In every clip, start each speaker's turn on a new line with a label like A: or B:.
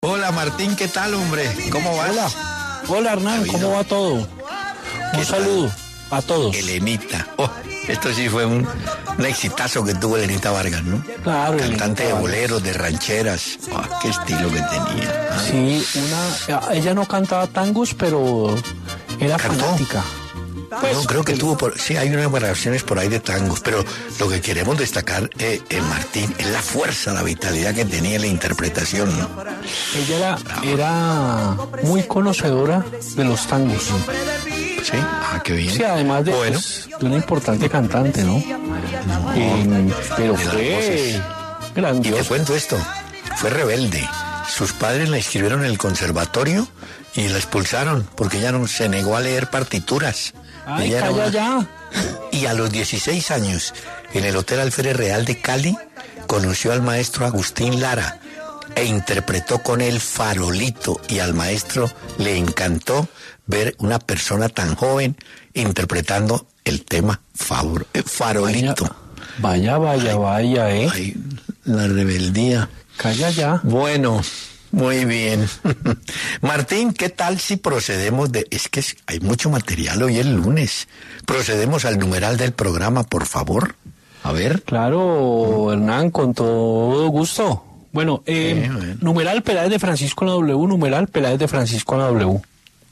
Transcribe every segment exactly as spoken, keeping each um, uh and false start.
A: Hola Martín, ¿qué tal, hombre? ¿Cómo vas?
B: Hola, hola Hernán, ¿cómo va todo? Un saludo a todos.
A: Elenita. Oh, esto sí fue un, un exitazo que tuvo Elenita Vargas, ¿no?
B: Claro.
A: Cantante de boleros, de rancheras. Oh, qué estilo que tenía. ¿Ah?
B: Sí, una, ella no cantaba tangos, pero era
A: ¿Cantó?
B: fanática.
A: Pues, no, creo que tuvo, por, sí, hay unas variaciones por ahí de tangos, pero lo que queremos destacar, eh, eh, Martín, es la fuerza, la vitalidad que tenía la interpretación, ¿no?
B: Ella era, era muy conocedora de los tangos.
A: Sí, ah, qué bien.
B: Sí, además de,
A: bueno.
B: pues, de una importante cantante, ¿no?
A: no
B: eh, pero
A: de
B: fue grandioso.
A: Y te cuento esto, fue rebelde. Sus padres la inscribieron en el conservatorio y la expulsaron porque ella no se negó a leer partituras.
B: Ay,
A: ella
B: calla
A: una...
B: ya.
A: Y a los dieciséis años, en el Hotel Alférez Real de Cali, conoció al maestro Agustín Lara e interpretó con él Farolito, y al maestro le encantó ver una persona tan joven interpretando el tema favor, eh, Farolito.
B: Vaya, vaya,
A: ay,
B: vaya, ¿eh?
A: Ay, la rebeldía.
B: Calla ya.
A: Bueno, muy bien. Martín, ¿qué tal si procedemos de... Es que hay mucho material hoy el lunes. Procedemos al numeral del programa, por favor. A ver.
B: Claro, Hernán, con todo gusto. Bueno, eh,
A: sí, bueno.
B: numeral Peláez de Francisco en la W, numeral Peláez de Francisco en la W.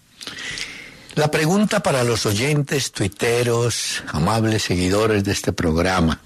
A: La pregunta para los oyentes, tuiteros, amables seguidores de este programa.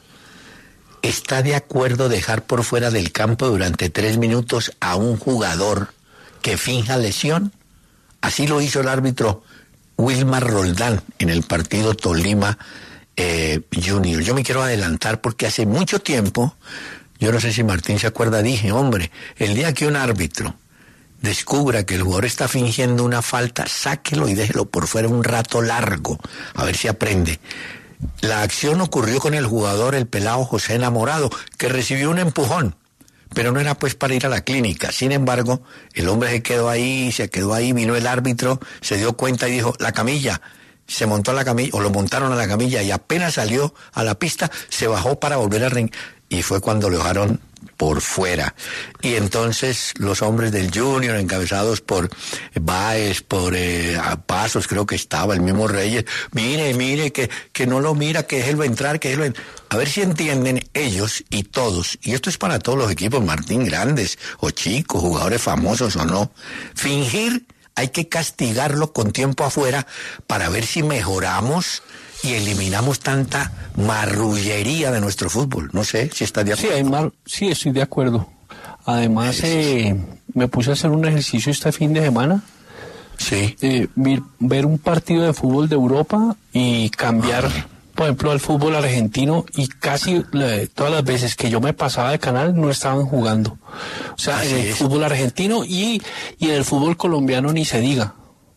A: ¿Está de acuerdo dejar por fuera del campo durante tres minutos a un jugador que finja lesión? Así lo hizo el árbitro Wilmar Roldán en el partido Tolima eh, Junior. Yo me quiero adelantar porque hace mucho tiempo, yo no sé si Martín se acuerda, dije, hombre, el día que un árbitro descubra que el jugador está fingiendo una falta, sáquelo y déjelo por fuera un rato largo, a ver si aprende. La acción ocurrió con el jugador, el pelado José Enamorado, que recibió un empujón, pero no era pues para ir a la clínica. Sin embargo, el hombre se quedó ahí, se quedó ahí, vino el árbitro, se dio cuenta y dijo, la camilla, se montó a la camilla, o lo montaron a la camilla, y apenas salió a la pista, se bajó para volver al ring, y fue cuando lo dejaron por fuera. Y entonces los hombres del Junior, encabezados por Báez, por eh, Pasos, creo que estaba, el mismo Reyes, mire, mire, que, que no lo mira, que déjelo entrar, que déjelo entrar. A ver si entienden ellos y todos, y esto es para todos los equipos, Martín, grandes o chicos, jugadores famosos o no, fingir hay que castigarlo con tiempo afuera para ver si mejoramos y eliminamos tanta marrullería de nuestro fútbol. No sé si estás de acuerdo.
B: Sí, hay mar... sí, estoy de acuerdo. Además, eh, me puse a hacer un ejercicio este fin de semana.
A: Sí.
B: Eh, ver un partido de fútbol de Europa y cambiar, ah. por ejemplo, al fútbol argentino, y casi eh, todas las veces que yo me pasaba de canal no estaban jugando. O sea, Así en el es. fútbol argentino y, y en el fútbol colombiano ni se diga.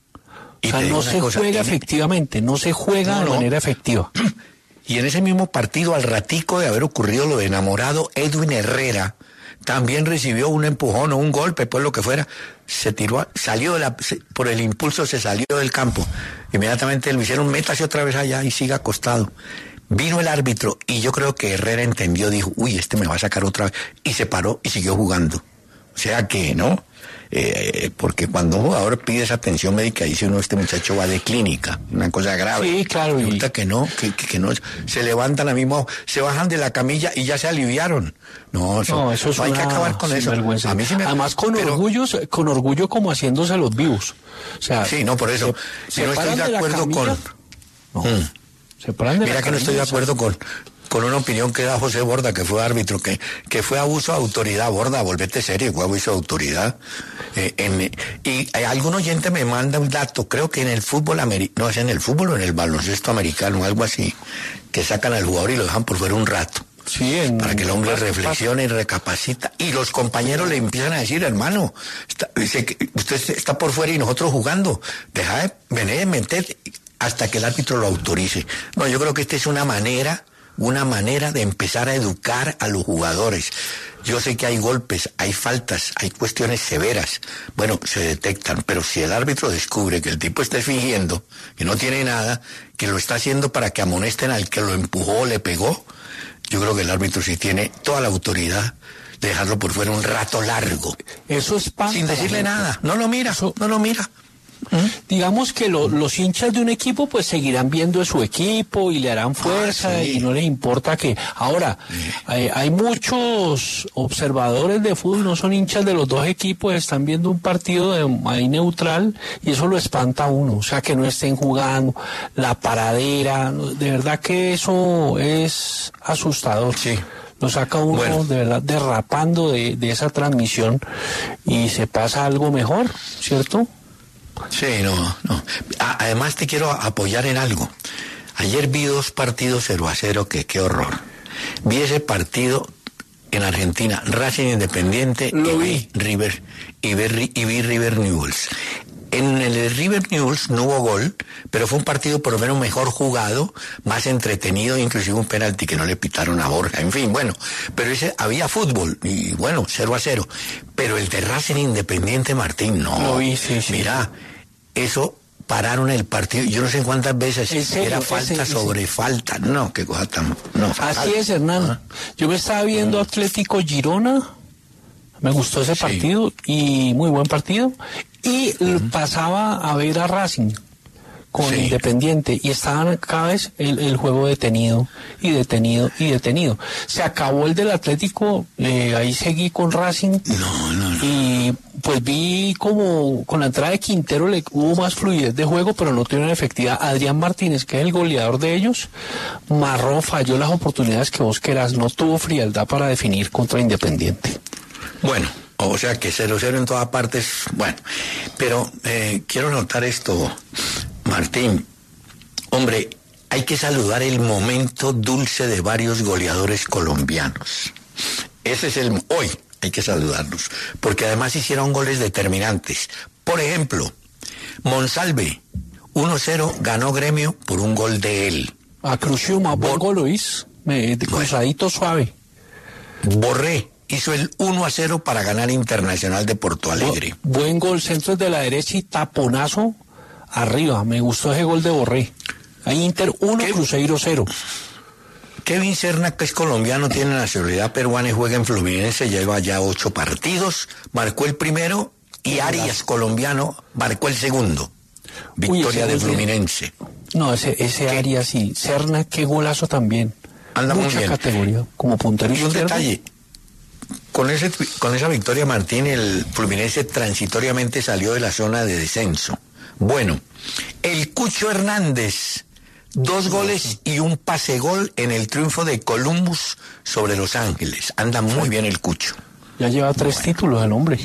B: O sea, no se cosa, juega tiene... efectivamente, no se juega no, de no. manera efectiva.
A: Y en ese mismo partido, al ratico de haber ocurrido lo de Enamorado, Edwin Herrera también recibió un empujón o un golpe, pues lo que fuera, se tiró, salió de la, se, por el impulso se salió del campo. Inmediatamente lo hicieron, métase otra vez allá y siga acostado. Vino el árbitro y yo creo que Herrera entendió, dijo, uy, este me va a sacar otra vez, y se paró y siguió jugando. O sea que, ¿no? Eh, porque cuando un jugador pide esa atención médica, dice uno, este muchacho va de clínica, una cosa grave.
B: Sí, claro.
A: Resulta y... que no, que, que, que no, se levantan a mismo, se bajan de la camilla y ya se aliviaron. No, eso,
B: no, eso es
A: no hay
B: una...
A: que acabar con eso.
B: A mí sí me... Además con pero... orgullo, con orgullo como haciéndose los vivos. O sea,
A: sí, no, por eso.
B: Se,
A: si no estoy de acuerdo con...
B: No, mm. se paran de
A: Mira
B: la
A: que no estoy de acuerdo con... con una opinión que da José Borda, que fue árbitro, que, que fue abuso de autoridad. Borda, volvete serio, fue abuso de autoridad. Eh, en, y eh, algún oyente me manda un dato, creo que en el fútbol americano, no, es en el fútbol o en el baloncesto americano, algo así, que sacan al jugador y lo dejan por fuera un rato.
B: Sí, en,
A: para que el hombre reflexione y recapacita. Y los compañeros le empiezan a decir, hermano, está, dice, usted está por fuera y nosotros jugando, deja de venir, meter, hasta que el árbitro lo autorice. No, yo creo que esta es una manera... una manera de empezar a educar a los jugadores. Yo sé que hay golpes, hay faltas, hay cuestiones severas. Bueno, se detectan, pero si el árbitro descubre que el tipo está fingiendo, que no tiene nada, que lo está haciendo para que amonesten al que lo empujó o le pegó, yo creo que el árbitro sí tiene toda la autoridad de dejarlo por fuera un rato largo.
B: Eso es pan.
A: Sin decirle nada. No lo mira, Eso... no lo mira.
B: ¿Mm? Digamos que lo, los hinchas de un equipo pues seguirán viendo a su equipo y le harán fuerza ah, sí. y no les importa que... Ahora, sí. hay, hay muchos observadores de fútbol, no son hinchas de los dos equipos, están viendo un partido de, ahí neutral y eso lo espanta a uno, o sea que no estén jugando, la paradera, de verdad que eso es asustador.
A: Sí.
B: Lo saca uno bueno. de verdad derrapando de, de esa transmisión y se pasa algo mejor, ¿cierto?
A: Sí, no, no. Además te quiero apoyar en algo. Ayer vi dos partidos cero a cero, que qué horror. Vi ese partido en Argentina, Racing Independiente
B: Lo
A: y
B: vi.
A: River, y vi, y vi River Newell's. En el River Newell's no hubo gol, pero fue un partido por lo menos mejor jugado, más entretenido, inclusive un penalti que no le pitaron a Borja, en fin, bueno, pero ese había fútbol, y bueno, cero a cero. Pero el de Racing Independiente, Martín, no.
B: Lo vi, sí, sí.
A: Mira, eso pararon el partido, yo no sé cuántas veces
B: serio,
A: era falta
B: ese,
A: sobre
B: ese.
A: falta, no, qué cosa tan... No,
B: así es, Hernán. ¿Ah? Yo me estaba viendo Atlético Girona, me gustó ese partido, sí. y muy buen partido, y uh-huh. pasaba a ver a Racing con sí. Independiente, y estaban cada vez el, el juego detenido, y detenido, y detenido. Se acabó el del Atlético, eh, ahí seguí con Racing,
A: no, no, no.
B: y pues vi como con la entrada de Quintero le hubo más fluidez de juego, pero no tuvieron efectividad. Adrián Martínez, que es el goleador de ellos, marró, falló las oportunidades que vos querás, no tuvo frialdad para definir contra Independiente.
A: Bueno, o sea que cero cero en todas partes, bueno, pero eh, quiero notar esto, Martín. Hombre, hay que saludar el momento dulce de varios goleadores colombianos. Ese es el... Hoy hay que saludarlos, porque además hicieron goles determinantes. Por ejemplo, Monsalve, uno cero, ganó Gremio por un gol de él.
B: A Cruciuma, buen gol, Luis, me, cruzadito bueno. Suave.
A: Borré hizo el uno a cero para ganar Internacional de Porto Alegre.
B: Bu- buen gol, centro de la derecha y taponazo arriba. Me gustó ese gol de Borré. Ahí Inter uno, Cruzeiro cero.
A: Kevin Serna, que es colombiano, tiene nacionalidad peruana y juega en Fluminense, lleva ya ocho partidos, marcó el primero y Arias, colombiano, marcó el segundo. Victoria Uy, de Fluminense.
B: No, ese, ese Arias y Serna, qué golazo también.
A: Anda muy
B: Mucha
A: bien.
B: Categoría, como puntero
A: y un
B: izquierdo.
A: Detalle. Con, ese, con esa victoria, Martín, el Fluminense transitoriamente salió de la zona de descenso. Bueno, el Cucho Hernández, dos goles y un pase gol en el triunfo de Columbus sobre Los Ángeles. Anda muy bien el Cucho.
B: Ya lleva tres bueno. títulos el hombre.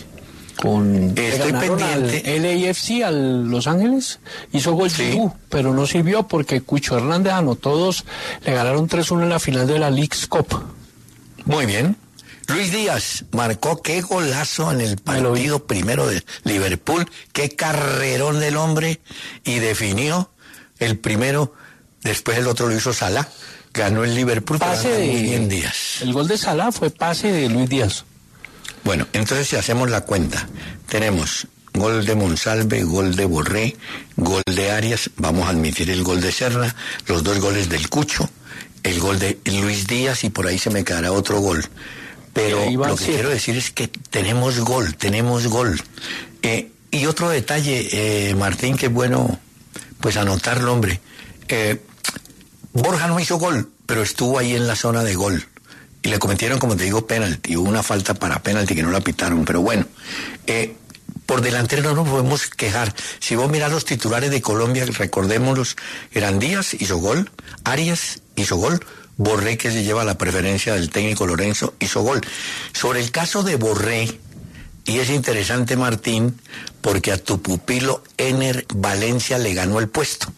B: Con
A: Estoy pendiente.
B: Al L A F C, al Los Ángeles, hizo gol sí. Giroud, pero no sirvió porque Cucho Hernández anotó dos, le ganaron tres uno en la final de la Leagues Cup.
A: Muy bien. Luis Díaz marcó qué golazo en el partido primero de Liverpool, qué carrerón del hombre, y definió el primero, después el otro lo hizo Salah, ganó el Liverpool.
B: Pase de
A: bien Díaz.
B: El gol de Salah fue pase de Luis Díaz.
A: Bueno, entonces si hacemos la cuenta, tenemos gol de Monsalve, gol de Borré, gol de Arias, vamos a admitir el gol de Serna, los dos goles del Cucho, el gol de Luis Díaz y por ahí se me quedará otro gol. Pero lo que quiero decir es que tenemos gol, tenemos gol. Eh, y otro detalle, eh, Martín, que es bueno pues anotarlo, hombre. Eh, Borja no hizo gol, pero estuvo ahí en la zona de gol. Y le cometieron, como te digo, penalti. Hubo una falta para penalti que no la pitaron, pero bueno. Eh, por delantero no nos podemos quejar. Si vos mirás los titulares de Colombia, recordémoslos, eran Díaz, hizo gol, Arias hizo gol, Borré, que se lleva la preferencia del técnico Lorenzo, hizo gol. Sobre el caso de Borré, y es interesante, Martín, porque a tu pupilo Ener Valencia le ganó el puesto.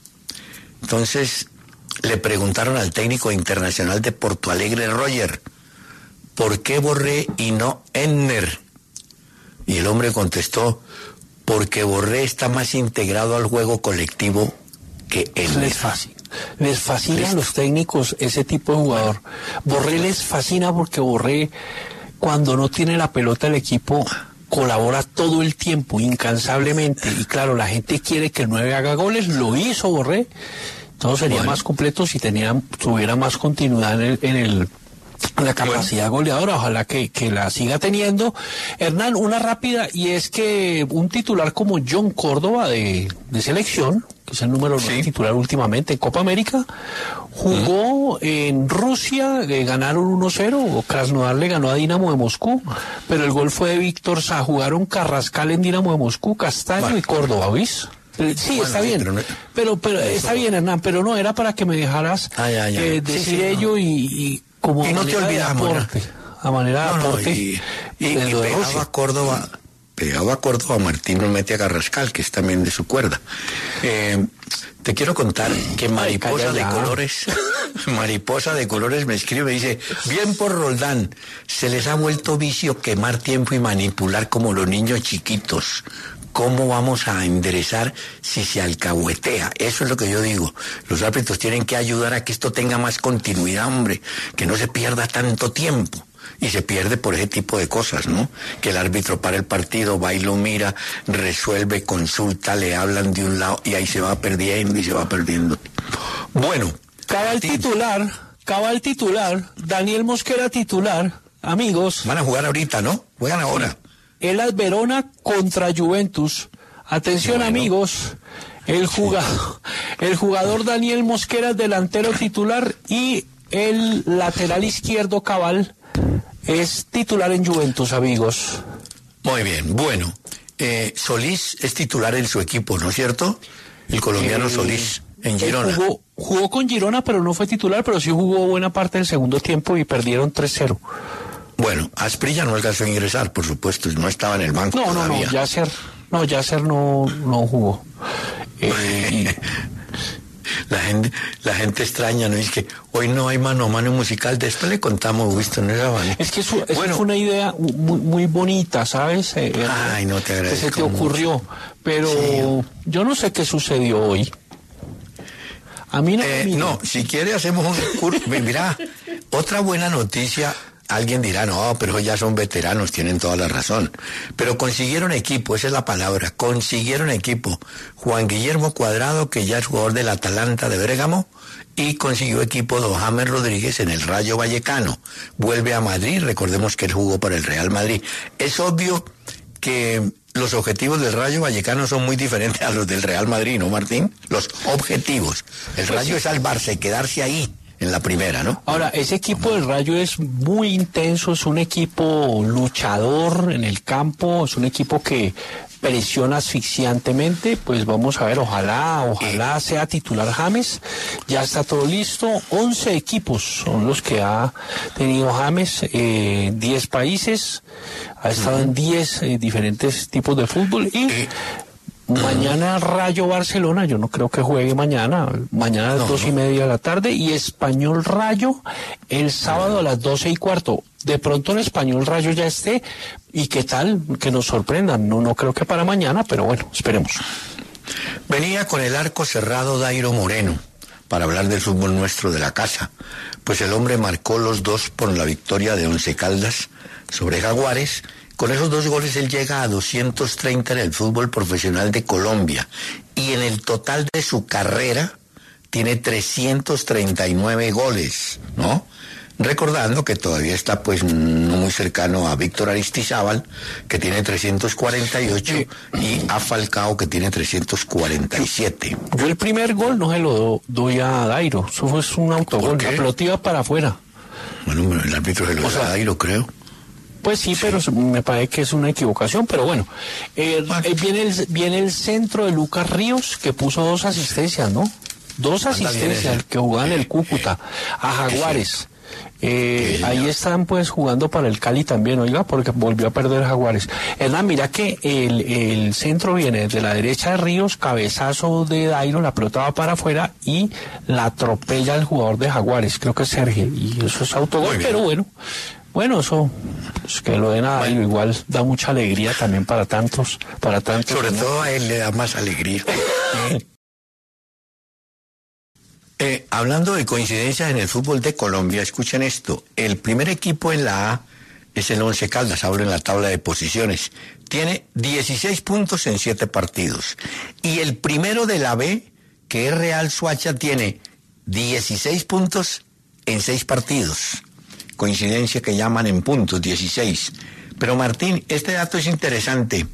A: Entonces le preguntaron al técnico internacional de Porto Alegre, Roger, ¿por qué Borré y no Ener? Y el hombre contestó, porque Borré está más integrado al juego colectivo que Ener.
B: Es fácil. Les fascina a los técnicos ese tipo de jugador. Borré les fascina porque Borré, cuando no tiene la pelota el equipo, colabora todo el tiempo, incansablemente. Y claro, la gente quiere que el nueve haga goles, lo hizo Borré. Todo sería bueno. más completo si tenía, tuviera más continuidad en el, en el, la capacidad goleadora, ojalá que, que la siga teniendo. Hernán, una rápida, y es que un titular como John Córdoba de, de selección, que es el número sí. nueve titular últimamente en Copa América, jugó uh-huh. en Rusia, eh, ganaron uno cero, Krasnodar le ganó a Dinamo de Moscú, pero el gol fue de Víctor Sá, jugaron Carrascal en Dinamo de Moscú, Castaño bueno. y Córdoba, ¿viste? Sí, bueno, está bien, pero, no, pero, pero está bien, Hernán, pero no, era para que me dejaras ah, ya, ya. Eh, decir sí, sí, ello no. y... y como
A: y no te olvidamos,
B: aporte, a manera de
A: no,
B: aporte.
A: No, y, y, y pegado a Córdoba, pegado a Córdoba, Martín nos mete a Carrascal, que es también de su cuerda. Eh, te quiero contar que Mariposa Ay, de Colores, Mariposa de Colores me escribe y dice, bien por Roldán, se les ha vuelto vicio quemar tiempo y manipular como los niños chiquitos. ¿Cómo vamos a enderezar si se alcahuetea? Eso es lo que yo digo. Los árbitros tienen que ayudar a que esto tenga más continuidad, hombre, que no se pierda tanto tiempo. Y se pierde por ese tipo de cosas, ¿no? Que el árbitro para el partido, va y lo mira, resuelve, consulta, le hablan de un lado y ahí se va perdiendo y se va perdiendo. Bueno.
B: Cabal titular, cabal titular, Daniel Mosquera titular, amigos.
A: Van a jugar ahorita, ¿no? Juegan ahora.
B: El Verona contra Juventus. Atención, bueno. amigos, el jugador, el jugador Daniel Mosquera, delantero titular, y el lateral izquierdo Cabal es titular en Juventus, amigos.
A: Muy bien, bueno, eh, Solís es titular en su equipo, ¿no es cierto? El colombiano eh, Solís, en Girona.
B: Jugó, jugó con Girona, pero no fue titular, pero sí jugó buena parte del segundo tiempo y perdieron tres cero.
A: Bueno, Asprilla no alcanzó a ingresar, por supuesto, no estaba en el banco
B: no,
A: todavía.
B: No, no, Yasser, no, Yasser no, no jugó. Eh, y...
A: La gente, la gente extraña, ¿no? Es que hoy no hay mano a mano musical, después le contamos, visto, no era vale.
B: Es que eso, eso bueno, fue una idea muy, muy bonita, ¿sabes? Eh,
A: Ay, no te agradezco.
B: Que se te ocurrió, mucho. Pero sí. Yo no sé qué sucedió hoy. A mí no.
A: Eh, no, si quiere hacemos un curso. Mira, otra buena noticia. Alguien dirá, no, pero ya son veteranos, tienen toda la razón. Pero consiguieron equipo, esa es la palabra, consiguieron equipo. Juan Guillermo Cuadrado, que ya es jugador del Atalanta de Bérgamo, y consiguió equipo don James Rodríguez en el Rayo Vallecano. Vuelve a Madrid, recordemos que él jugó para el Real Madrid. Es obvio que los objetivos del Rayo Vallecano son muy diferentes a los del Real Madrid, ¿no, Martín? Los objetivos. El Rayo es salvarse, quedarse ahí. En la primera, ¿no?
B: Ahora, ese equipo del Rayo es muy intenso, es un equipo luchador en el campo, es un equipo que presiona asfixiantemente, pues vamos a ver, ojalá, ojalá sea titular James, ya está todo listo, once equipos son los que ha tenido James, eh, diez países, ha estado uh-huh. en diez eh, diferentes tipos de fútbol y... Eh. Mañana Rayo Barcelona, yo no creo que juegue mañana, mañana a las no, dos no. y media de la tarde, y Español Rayo el sábado a las doce y cuarto. De pronto el Español Rayo ya esté, y qué tal, que nos sorprendan, no, no creo que para mañana, pero bueno, esperemos.
A: Venía con el arco cerrado Dairo Moreno, para hablar del fútbol nuestro de la casa, pues el hombre marcó los dos por la victoria de Once Caldas sobre Jaguares. Con esos dos goles él llega a doscientos treinta en el fútbol profesional de Colombia y en el total de su carrera tiene trescientos treinta y nueve goles, ¿no? Recordando que todavía está pues no muy cercano a Víctor Aristizábal, que tiene trescientos cuarenta y ocho, y a Falcao, que tiene trescientos cuarenta y siete.
B: Yo el primer gol no se lo do, doy a Dairo, eso fue un autogol, la pelota iba para afuera.
A: Bueno, el árbitro se lo da a Dairo, creo.
B: Pues sí, sí, pero me parece que es una equivocación, pero bueno. Eh, eh, viene, el, viene el centro de Lucas Ríos, que puso dos asistencias, ¿no? Dos asistencias, que jugaban el Cúcuta, a Jaguares. Eh, ahí están pues jugando para el Cali también, oiga, porque volvió a perder Jaguares. Hernán, mira que el, el centro viene de la derecha de Ríos, cabezazo de Dairo, la pelota va para afuera y la atropella el jugador de Jaguares, creo que es Sergio, y eso es autogol, pero bueno. Bueno, eso, pues que lo den a Dairo, bueno. Igual da mucha alegría también para tantos, para tantos.
A: Sobre ¿no? todo a él le da más alegría. eh, hablando de coincidencias en el fútbol de Colombia, escuchen esto, el primer equipo en la A es el Once Caldas, ahora en la tabla de posiciones, tiene dieciséis puntos en siete partidos, y el primero de la B, que es Real Suacha, tiene dieciséis puntos en seis partidos. coincidencia que llaman en puntos, dieciséis. Pero Martín, este dato es interesante.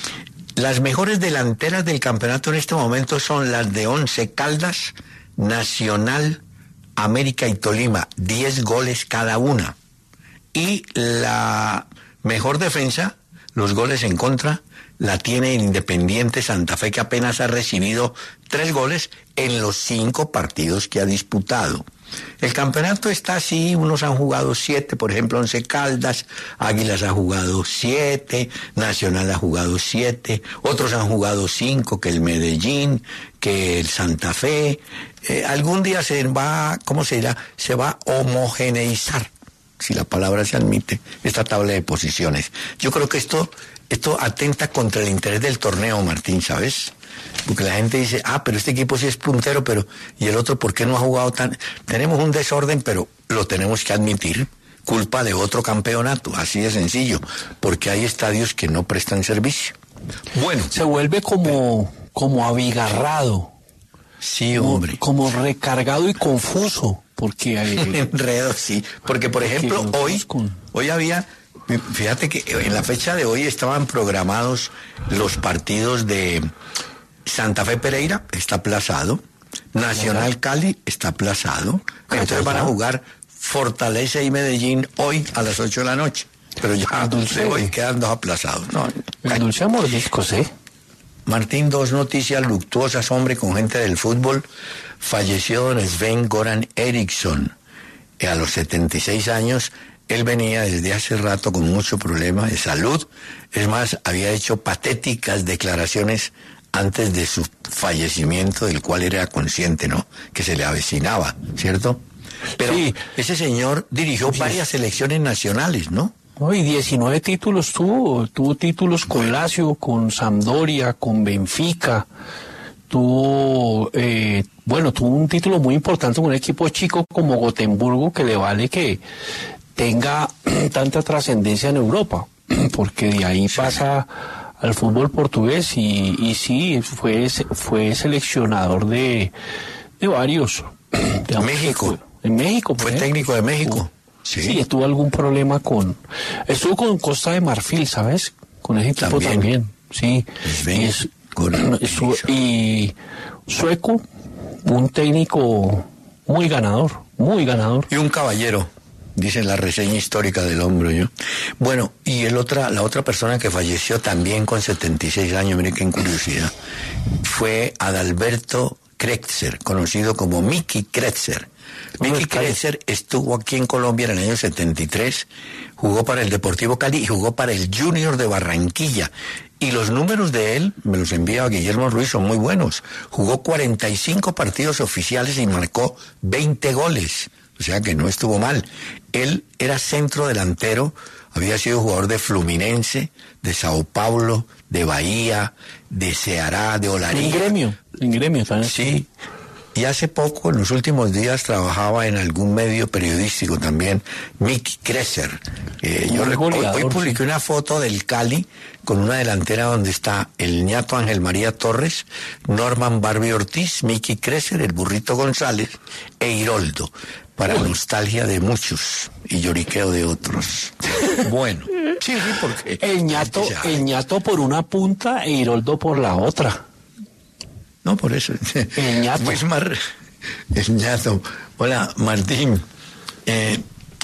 A: Las mejores delanteras del campeonato en este momento son las de Once Caldas, Nacional, América y Tolima, diez goles cada una. Y la mejor defensa, los goles en contra, la tiene el Independiente Santa Fe, que apenas ha recibido tres goles en los cinco partidos que ha disputado. El campeonato está así, unos han jugado siete, por ejemplo, Once Caldas, Águilas ha jugado siete, Nacional ha jugado siete, otros han jugado cinco, que el Medellín, que el Santa Fe. Eh, algún día se va, ¿cómo se dirá? Se va a homogeneizar, si la palabra se admite, esta tabla de posiciones. Yo creo que esto, esto atenta contra el interés del torneo, Martín, ¿sabes? Porque la gente dice, ah, pero este equipo sí es puntero, pero ¿y el otro por qué no ha jugado tan...? Tenemos un desorden, pero lo tenemos que admitir, culpa de otro campeonato, así de sencillo, porque hay estadios que no prestan servicio.
B: Bueno. Se vuelve como, como abigarrado.
A: Sí, hombre.
B: Como, como recargado y confuso, porque hay...
A: Enredo, sí, porque por ejemplo, hoy, con... hoy había... Fíjate que en la fecha de hoy estaban programados los partidos de Santa Fe Pereira, está aplazado, Nacional Cali está aplazado, entonces van a jugar Fortaleza y Medellín hoy a las ocho de la noche, pero ya de hoy quedan dos aplazados. No,
B: el dulce amor discos, ¿eh?
A: Martín, dos noticias luctuosas, hombre, con gente del fútbol. Falleció don Sven Goran Eriksson a los setenta y seis años. Él venía desde hace rato con mucho problema de salud. Es más, había hecho patéticas declaraciones antes de su fallecimiento, del cual era consciente, ¿no? Que se le avecinaba, ¿cierto? Pero sí, ese señor dirigió sí. varias selecciones nacionales, ¿no?
B: No, y diecinueve títulos tuvo. Tuvo títulos con Lazio, con Sampdoria, con Benfica. Tuvo, eh, bueno, tuvo un título muy importante con un equipo chico como Gotemburgo, que le vale que tenga tanta trascendencia en Europa, porque de ahí pasa al fútbol portugués y, y sí, fue, fue seleccionador de, de varios.
A: De México.
B: En México.
A: Fue técnico de México.
B: Sí. sí, tuvo algún problema con... Estuvo con Costa de Marfil, ¿sabes? Con ese equipo también. también. Sí.
A: Y, es,
B: estuvo, y sueco, un técnico muy ganador, muy ganador.
A: Y un caballero. Dice la reseña histórica del hombro, yo. Bueno, y el otra, la otra persona que falleció también con setenta y seis años, mire qué curiosidad, fue Adalberto Kretzer, conocido como Miki Kretzer. Miki Kretzer estuvo aquí en Colombia en el año setenta y tres, jugó para el Deportivo Cali y jugó para el Junior de Barranquilla. Y los números de él, me los envía Guillermo Ruiz, son muy buenos. Jugó cuarenta y cinco partidos oficiales y marcó veinte goles. O sea que no estuvo mal. Él era centro delantero, había sido jugador de Fluminense, de Sao Paulo, de Bahía, de Ceará, de Olaría.
B: En Gremio, en Gremio también.
A: Sí. Y hace poco, en los últimos días, trabajaba en algún medio periodístico también, Miki Kretzer. Eh, yo recuerdo, hoy publiqué sí. una foto del Cali con una delantera donde está el ñato Ángel María Torres, Norman Barbie Ortiz, Miki Kretzer, el Burrito González e Iroldo, para Uy. nostalgia de muchos y lloriqueo de otros. Bueno, sí, sí, porque...
B: El ñato, el ñato por una punta e Iroldo por la otra.
A: No, por eso.
B: El ñato.
A: Pues mar... El ñato. Hola, Martín. Eh,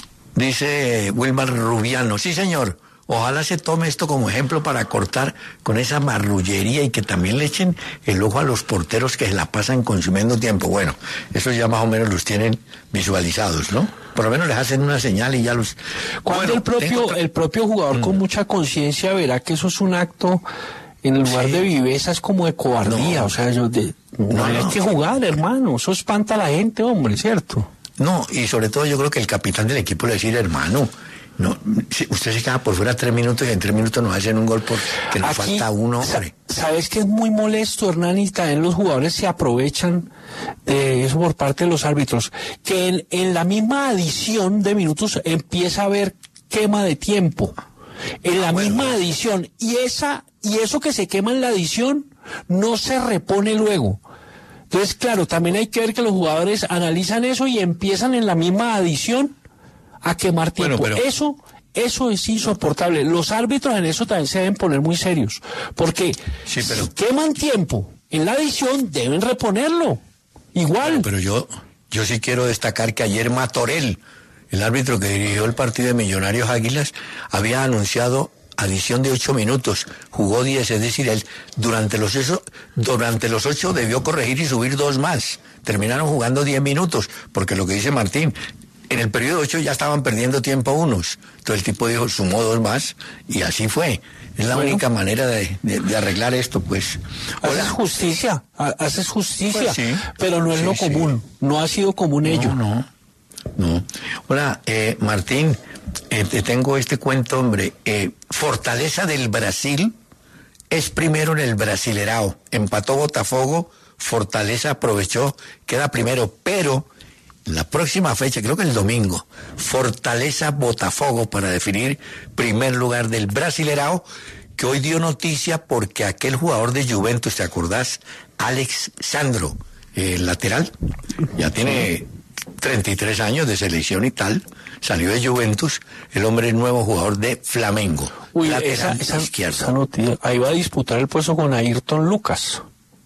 A: dice Wilmar Rubiano. Sí, señor. Ojalá se tome esto como ejemplo para cortar con esa marrullería y que también le echen el ojo a los porteros que se la pasan consumiendo tiempo. Bueno, esos ya más o menos los tienen visualizados, ¿no? Por lo menos les hacen una señal y ya los...
B: Cuando bueno, el propio otra... el propio jugador mm. con mucha conciencia verá que eso es un acto... En lugar sí. de viveza es como de cobardía, no. o sea, yo de, no, no hay no. que jugar, hermano, eso espanta a la gente, hombre, ¿cierto?
A: No, y sobre todo yo creo que el capitán del equipo le decir, hermano, no, si usted se queda por fuera tres minutos y en tres minutos nos hacen un gol porque nos Aquí, falta uno, hombre.
B: ¿Sabes que es muy molesto, Hernán? Y también los jugadores se aprovechan de eso por parte de los árbitros, que en, en la misma adición de minutos empieza a haber quema de tiempo. En la ah, misma bueno. adición, y esa y eso que se quema en la adición no se repone luego. Entonces, claro, también hay que ver que los jugadores analizan eso y empiezan en la misma adición a quemar tiempo.
A: Bueno, pero...
B: Eso, eso es insoportable. Los árbitros en eso también se deben poner muy serios, porque
A: sí, pero...
B: si queman tiempo en la adición, deben reponerlo. Igual.
A: Pero, pero yo, yo sí quiero destacar que ayer Matorel, el árbitro que dirigió el partido de Millonarios Águilas, había anunciado adición de ocho minutos, jugó diez, es decir, él durante los, eso, durante los ocho debió corregir y subir dos más. Terminaron jugando diez minutos, porque lo que dice Martín, en el periodo ocho ya estaban perdiendo tiempo unos. Entonces el tipo dijo, sumó dos más, y así fue. Es la bueno, única manera de, de, de arreglar esto, pues.
B: Hola. Haces justicia, haces justicia,
A: pues sí,
B: pero no es
A: sí,
B: lo común, sí. No ha sido común
A: no,
B: ello.
A: No, no. Hola, eh, Martín, eh, te tengo este cuento, hombre. Eh, Fortaleza del Brasil es primero en el Brasilerao. Empató Botafogo, Fortaleza aprovechó, queda primero, pero la próxima fecha, creo que el domingo, Fortaleza Botafogo para definir primer lugar del Brasilerao, que hoy dio noticia porque aquel jugador de Juventus, ¿te acordás? Alex Sandro, el eh, lateral, ya tiene treinta y tres años de selección y tal, salió de Juventus, el hombre es nuevo jugador de Flamengo.
B: Uy, lateral esa, esa, izquierdo. Esa noticia, ahí va a disputar el puesto con Ayrton Lucas.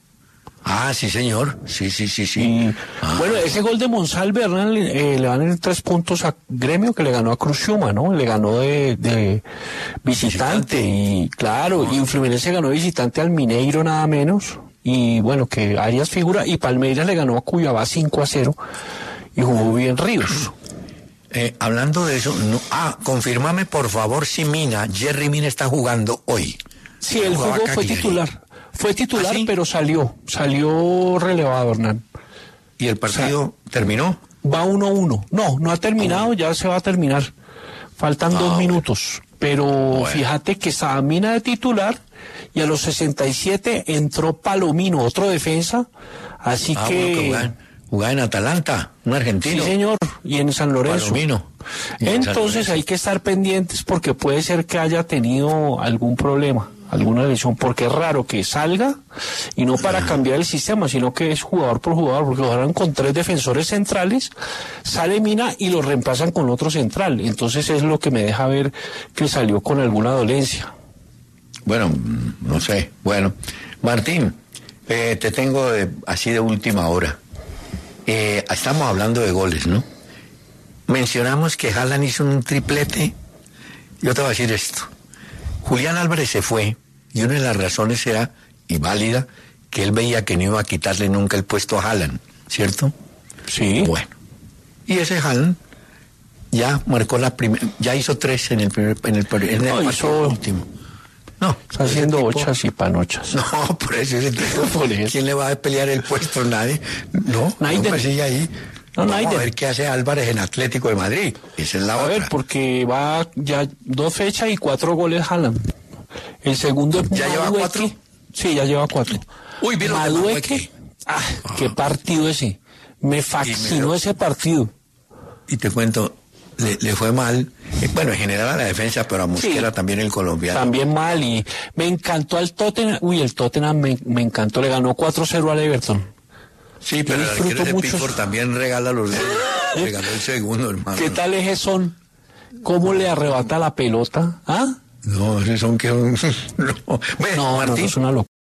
A: Ah, sí, señor. Sí, sí, sí, sí.
B: Y,
A: ah.
B: Bueno, ese gol de Monsalve, Hernán, eh, le van a ir tres puntos a Gremio, que le ganó a Cruzuma, ¿no? Le ganó de, de visitante, visitante. Y claro, ah. y Fluminense ganó visitante al Mineiro nada menos. Y bueno, que Arias figura, y Palmeiras le ganó a Cuiabá cinco a cero, y jugó bien Ríos.
A: Eh, hablando de eso, no, ah, confírmame por favor si Mina, Jerry Mina está jugando hoy.
B: Sí, el juego fue titular. Fue titular, ¿ah, sí? Pero salió, salió relevado, Hernán.
A: ¿Y el partido o sea, terminó?
B: Va uno a uno. No, no ha terminado, oh. ya se va a terminar. Faltan oh, dos bueno. minutos. Pero bueno. Fíjate que estaba Mina de titular y a los sesenta y siete entró Palomino, otro defensa. Así ah, que...
A: Bueno, que jugaba, jugaba en Atalanta, un argentino.
B: Sí, señor, y en San Lorenzo.
A: Palomino.
B: Entonces hay que estar pendientes porque puede ser que haya tenido algún problema, alguna lesión, porque es raro que salga y no para cambiar el sistema, sino que es jugador por jugador, porque jugaron con tres defensores centrales, sale Mina y lo reemplazan con otro central. Entonces es lo que me deja ver que salió con alguna dolencia.
A: Bueno, no sé. Bueno, Martín, eh, te tengo de, así de última hora. Eh, estamos hablando de goles, ¿no? Mencionamos que Haaland hizo un triplete. Yo te voy a decir esto. Julián Álvarez se fue y una de las razones era, y válida, que él veía que no iba a quitarle nunca el puesto a Haaland, ¿cierto?
B: Sí.
A: Bueno. Y ese Haaland ya marcó la primera, ya hizo tres en el primer, en el, en el
B: no, hizo...
A: último. No.
B: Está haciendo tipo... ochas y panochas.
A: No, por eso ese tipo, por eso. ¿Quién le va a pelear el puesto? Nadie. No,
B: nadie.
A: No, sigue ahí.
B: No,
A: Vamos
B: no
A: a ver qué hace Álvarez en Atlético de Madrid. Esa es la
B: a
A: otra.
B: A ver, porque va ya dos fechas y cuatro goles Haaland. El segundo es
A: ¿Ya lleva cuatro?
B: Sí, ya lleva cuatro.
A: Uy, ¿vieron
B: Madueque? Ah, ah, qué partido ese. Me fascinó ese partido.
A: Y te cuento, le, le fue mal. Bueno, en general a la defensa, pero a Mosquera sí, también el colombiano.
B: También mal. Y me encantó al Tottenham. Uy, el Tottenham me, me encantó. Le ganó cuatro cero al Everton.
A: Sí, pero el arquero de Pickford también regala los dedos. Regaló el segundo, hermano.
B: ¿Qué tal es ese son? ¿Cómo le arrebata la pelota? ¿Ah?
A: No, ese son que... no, bueno,
B: no,
A: Martín.
B: No, es una locura.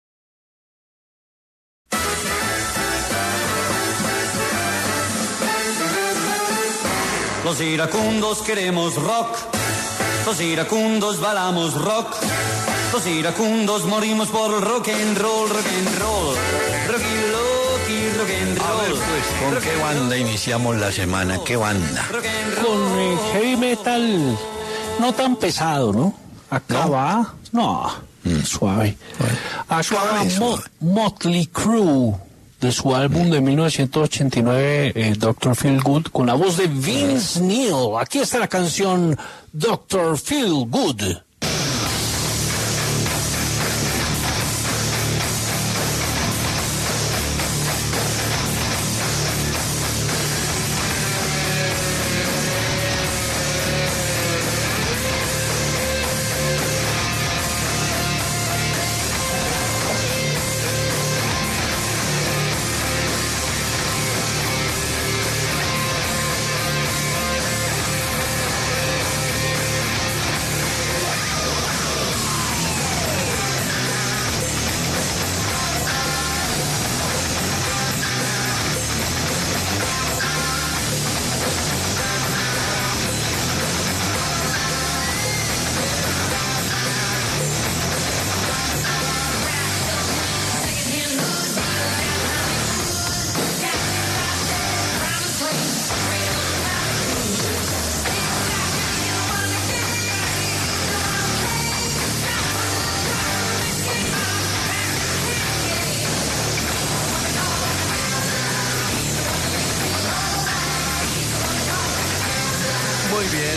C: Los iracundos queremos rock. Los iracundos balamos rock. Los iracundos morimos por rock and roll, rock and roll. Rock and roll.
A: A ver, pues, ¿con qué banda iniciamos la semana? ¿Qué banda?
B: Con eh, heavy metal no tan pesado, ¿no? Acá ¿no? va, no, mm. suave. Bueno, Acá suave, va suave. Mo Motley Crue, de su álbum mm. de mil novecientos ochenta y nueve, eh, doctor Feel Good, con la voz de Vince mm. Neil. Aquí está la canción doctor Feel Good.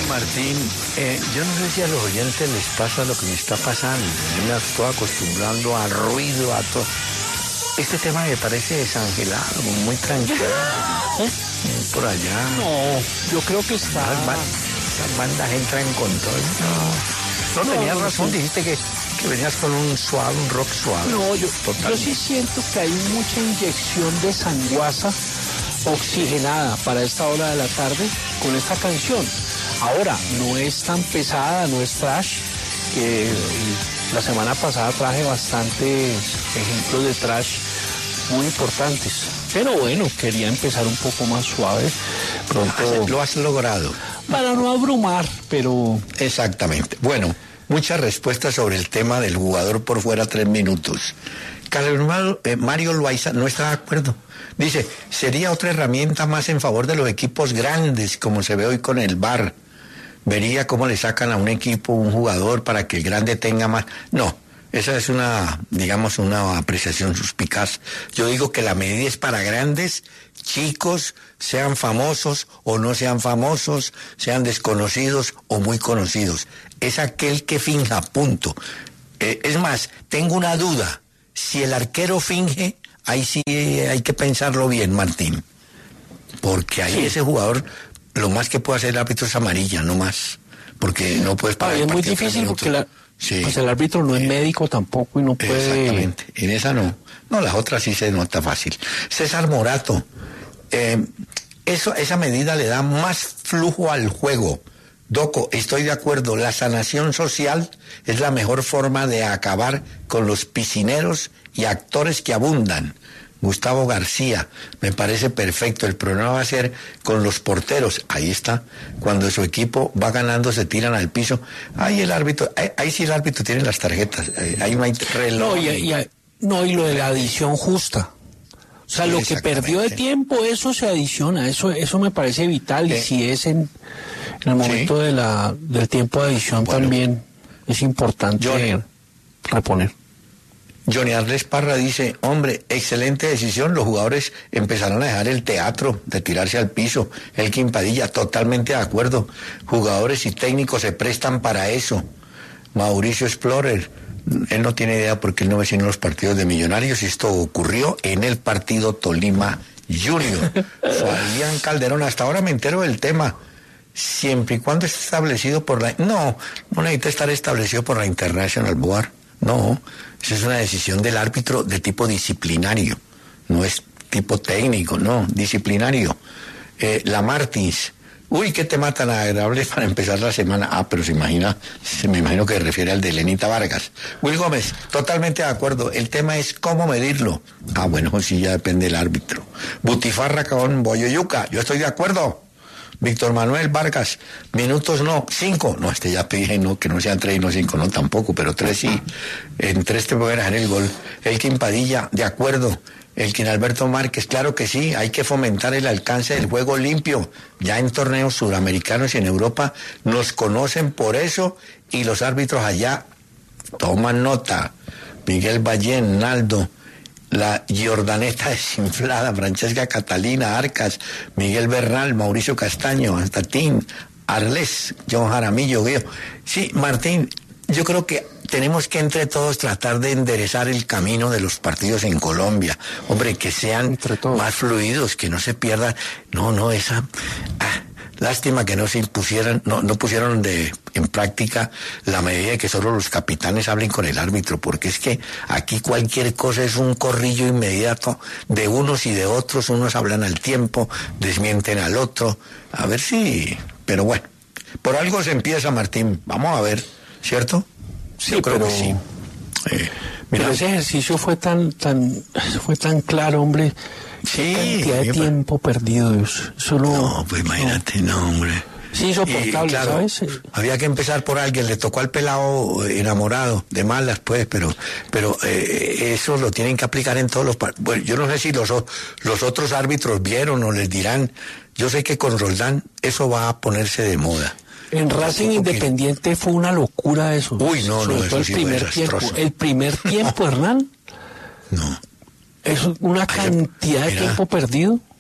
A: Martín, eh, yo no sé si a los oyentes les pasa lo que me está pasando. Yo me estoy acostumbrando al ruido, a todo. Este tema me parece desangelado, muy tranquilo. ¿Eh? Por allá.
B: No, yo creo que está...
A: Las, ba las bandas entran en control. No, no, no tenías no, razón, no. Dijiste que, que venías con un suave, un rock suave.
B: No, yo, yo sí siento que hay mucha inyección de sanguaza oxigenada para esta hora de la tarde con esta canción. Ahora, no es tan pesada, no es trash, que la semana pasada traje bastantes ejemplos de trash muy importantes. Pero bueno, quería empezar un poco más suave. Pronto...
A: Lo has logrado.
B: Para no abrumar, pero...
A: Exactamente. Bueno, muchas respuestas sobre el tema del jugador por fuera tres minutos. Carlos eh, Mario Loaiza no está de acuerdo. Dice, sería otra herramienta más en favor de los equipos grandes, como se ve hoy con el V A R. Vería cómo le sacan a un equipo un jugador para que el grande tenga más. No, esa es una, digamos, una apreciación suspicaz. Yo digo que la medida es para grandes, chicos, sean famosos o no sean famosos, sean desconocidos o muy conocidos. Es aquel que finja, punto. Eh, es más, tengo una duda. Si el arquero finge, ahí sí hay que pensarlo bien, Martín. Porque ahí sí. Ese jugador, lo más que puede hacer el árbitro es amarilla, no más. Porque no puedes parar.
B: Ah, es muy difícil porque la, sí. pues el árbitro no es médico tampoco y no puede...
A: Exactamente, en esa no. No, las otras sí se nota fácil. César Morato, eh, eso, esa medida le da más flujo al juego. Doco, estoy de acuerdo, la sanación social es la mejor forma de acabar con los piscineros y actores que abundan. Gustavo García, me parece perfecto, el problema va a ser con los porteros, ahí está, cuando su equipo va ganando se tiran al piso, ahí el árbitro, ahí, ahí sí el árbitro tiene las tarjetas, ahí no hay reloj.
B: No, y, y, no, y lo de la adición justa. O sea, sí, lo que perdió de tiempo, eso se adiciona, eso eso me parece vital, eh, y si es en, en el momento ¿sí? de la del tiempo de adición bueno, también es importante Johnny, reponer.
A: Johnny Arles Parra dice, hombre, excelente decisión, los jugadores empezaron a dejar el teatro de tirarse al piso. Elkin Padilla, totalmente de acuerdo, jugadores y técnicos se prestan para eso. Mauricio Explorer, él no tiene idea porque él no ve sino los partidos de Millonarios y esto ocurrió en el partido Tolima Junior. Fabián Calderón, hasta ahora me entero del tema, siempre y cuando esté establecido por la... No, no necesita estar establecido por la International Board, no, esa es una decisión del árbitro de tipo disciplinario, no es tipo técnico, no, disciplinario. Eh, la Martins, uy, qué tema tan agradable para empezar la semana. Ah, pero se imagina, se me imagino que se refiere al de Lenita Vargas. Will Gómez, totalmente de acuerdo, el tema es cómo medirlo. Ah, bueno, sí, ya depende del árbitro. Butifarra con Boyoyuca, yo estoy de acuerdo. Víctor Manuel Vargas, minutos no, cinco, no, este ya pedí, no, que no sean tres y no cinco, no tampoco, pero tres sí, en tres te pueden hacer el gol. Elkin Padilla, de acuerdo. Elkin Alberto Márquez, claro que sí, hay que fomentar el alcance del juego limpio, ya en torneos sudamericanos y en Europa nos conocen por eso y los árbitros allá toman nota. Miguel Ballén, Naldo, la Jordaneta desinflada, Francesca Catalina Arcas, Miguel Bernal, Mauricio Castaño, Anstatín, Arles, John Jaramillo, Guío. Sí, Martín, yo creo que tenemos que entre todos tratar de enderezar el camino de los partidos en Colombia. Hombre, que sean más fluidos, que no se pierdan. No, no, esa... Ah, lástima que no se impusieran, no, no pusieron de, en práctica la medida de que solo los capitanes hablen con el árbitro, porque es que aquí cualquier cosa es un corrillo inmediato de unos y de otros, unos hablan al tiempo, desmienten al otro, a ver si... Pero bueno, por algo se empieza, Martín, vamos a ver, ¿cierto?
B: Sí, yo creo pero, que sí. Eh, mira, pero ese ejercicio fue tan, tan, fue tan claro, hombre.
A: Sí,
B: cantidad de tiempo pa... perdido. Solo,
A: no, pues imagínate, no, no hombre.
B: Sí, insoportable, claro, ¿sabes?
A: Había que empezar por alguien, le tocó al pelado enamorado, de malas, pues, pero pero eh, eso lo tienen que aplicar en todos los... Bueno, yo no sé si los, los otros árbitros vieron o les dirán. Yo sé que con Roldán eso va a ponerse de moda.
B: En Racing Independiente fue una locura eso.
A: Uy, no,
B: Sobre
A: no,
B: todo
A: eso
B: el
A: sí
B: primer
A: fue
B: tiempo. El primer tiempo, Hernán.
A: No.
B: Es una cantidad Ay, de tiempo perdido.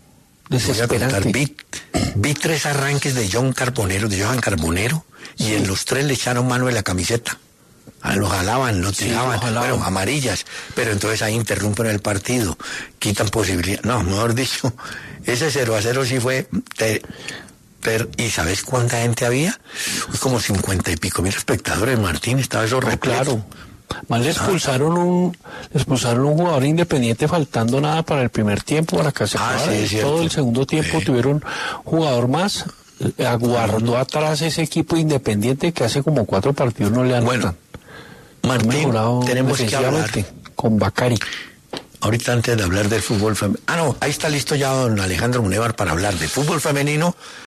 B: Desesperante.
A: Vi, vi tres arranques de John Carbonero, de Johan Carbonero, sí. Y en los tres le echaron mano de la camiseta. Ah, lo jalaban, lo tiraban, sí, bueno, amarillas, pero entonces ahí interrumpen el partido, quitan posibilidad. No, mejor dicho, ese cero a cero sí fue... Te, ter, ¿y sabes cuánta gente había? Como cincuenta y pico mil espectadores, Martín, estaba eso re
B: claro. Más le expulsaron un, le expulsaron un jugador independiente faltando nada para el primer tiempo para que se
A: ah,
B: acabara.
A: Sí,
B: todo el segundo tiempo sí. Tuvieron jugador más, aguardó uh-huh. atrás ese equipo independiente que hace como cuatro partidos no le han
A: bueno, Martín, tenemos que hablar
B: con Bacari.
A: Ahorita antes de hablar del fútbol femenino. Ah, no, ahí está listo ya don Alejandro Munevar para hablar de fútbol femenino.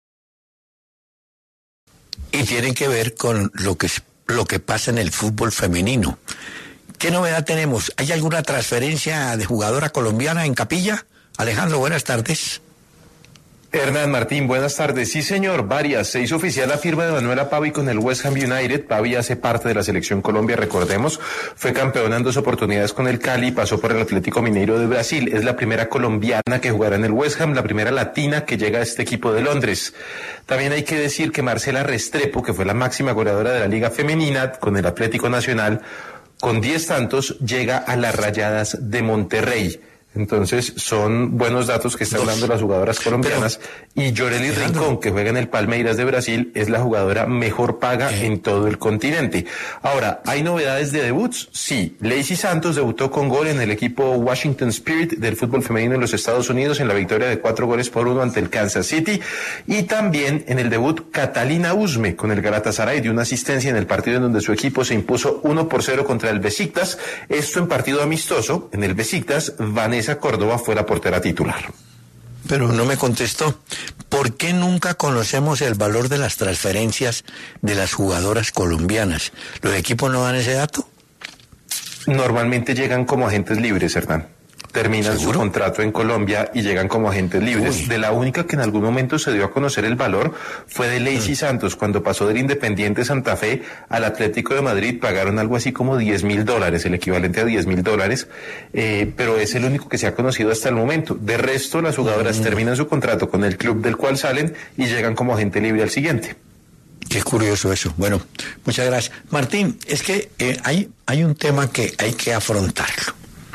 A: Y tienen que ver con lo que lo que pasa en el fútbol femenino. ¿Qué novedad tenemos? ¿Hay alguna transferencia de jugadora colombiana en Capilla? Alejandro, buenas tardes.
D: Hernán Martín, buenas tardes. Sí, señor, varias. Se hizo oficial la firma de Manuela Pavi con el West Ham United. Pavi hace parte de la selección Colombia, recordemos. Fue campeona en dos oportunidades con el Cali, pasó por el Atlético Mineiro de Brasil. Es la primera colombiana que jugará en el West Ham, la primera latina que llega a este equipo de Londres. También hay que decir que Marcela Restrepo, que fue la máxima goleadora de la Liga Femenina con el Atlético Nacional, con diez tantos, llega a las Rayadas de Monterrey. Entonces, son buenos datos que están dando las jugadoras colombianas. Pero, y Yoreli Rincón, que juega en el Palmeiras de Brasil, es la jugadora mejor paga eh. en todo el continente. Ahora, ¿hay novedades de debuts? Sí. Lacey Santos debutó con gol en el equipo Washington Spirit del fútbol femenino en los Estados Unidos en la victoria de cuatro goles por uno ante el Kansas City. Y también en el debut Catalina Usme con el Galatasaray dio una asistencia en el partido en donde su equipo se impuso uno por cero contra el Besiktas. Esto en partido amistoso. En el Besiktas, Vanessa Córdoba fue la portera titular.
A: Pero no me contestó. ¿Por qué nunca conocemos el valor de las transferencias de las jugadoras colombianas? ¿Los equipos no dan ese dato?
D: Normalmente llegan como agentes libres, Hernán. Terminan ¿Seguro? Su contrato en Colombia y llegan como agentes libres. Uy. De la única que en algún momento se dio a conocer el valor fue de Lacey mm. Santos. Cuando pasó del Independiente Santa Fe al Atlético de Madrid, pagaron algo así como diez mil dólares, el equivalente a diez mil dólares, eh, pero es el único que se ha conocido hasta el momento. De resto, las jugadoras mm. terminan su contrato con el club del cual salen y llegan como agente libre al siguiente.
A: Qué curioso eso. Bueno, muchas gracias. Martín, es que eh, hay, hay un tema que hay que afrontarlo.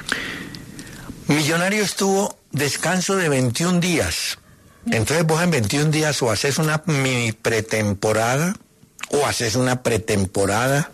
A: Millonarios tuvo descanso de veintiún días. Entonces vos en veintiún días o haces una mini pretemporada, o haces una pretemporada,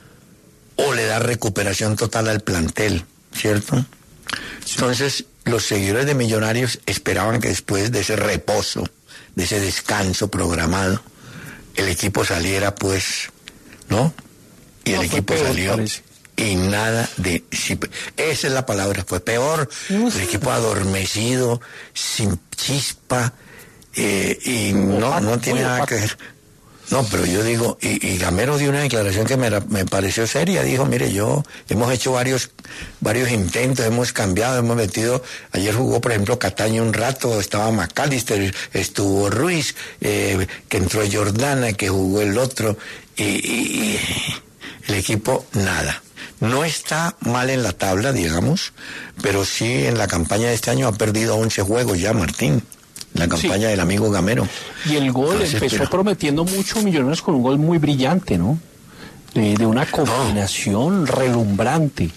A: o le das recuperación total al plantel, ¿cierto? Sí. Entonces los seguidores de Millonarios esperaban que después de ese reposo, de ese descanso programado, el equipo saliera pues, ¿no? Y no, el equipo peor, salió... Parece. Y nada de... Esa es la palabra, fue peor. El equipo adormecido, sin chispa, eh, y no, no tiene nada que ver. No, pero yo digo, y, y Gamero dio una declaración que me, me pareció seria. Dijo, mire, yo, hemos hecho varios varios intentos, hemos cambiado, hemos metido... Ayer jugó, por ejemplo, Cataño un rato, estaba McAllister, estuvo Ruiz, eh, que entró Jordana, que jugó el otro, y, y, y el equipo, nada. No está mal en la tabla, digamos, pero sí en la campaña de este año ha perdido once juegos ya, Martín. La campaña sí. del amigo Gamero.
B: Y el gol Entonces, empezó pero... prometiendo mucho Millonarios con un gol muy brillante, ¿no? De, de una combinación no. relumbrante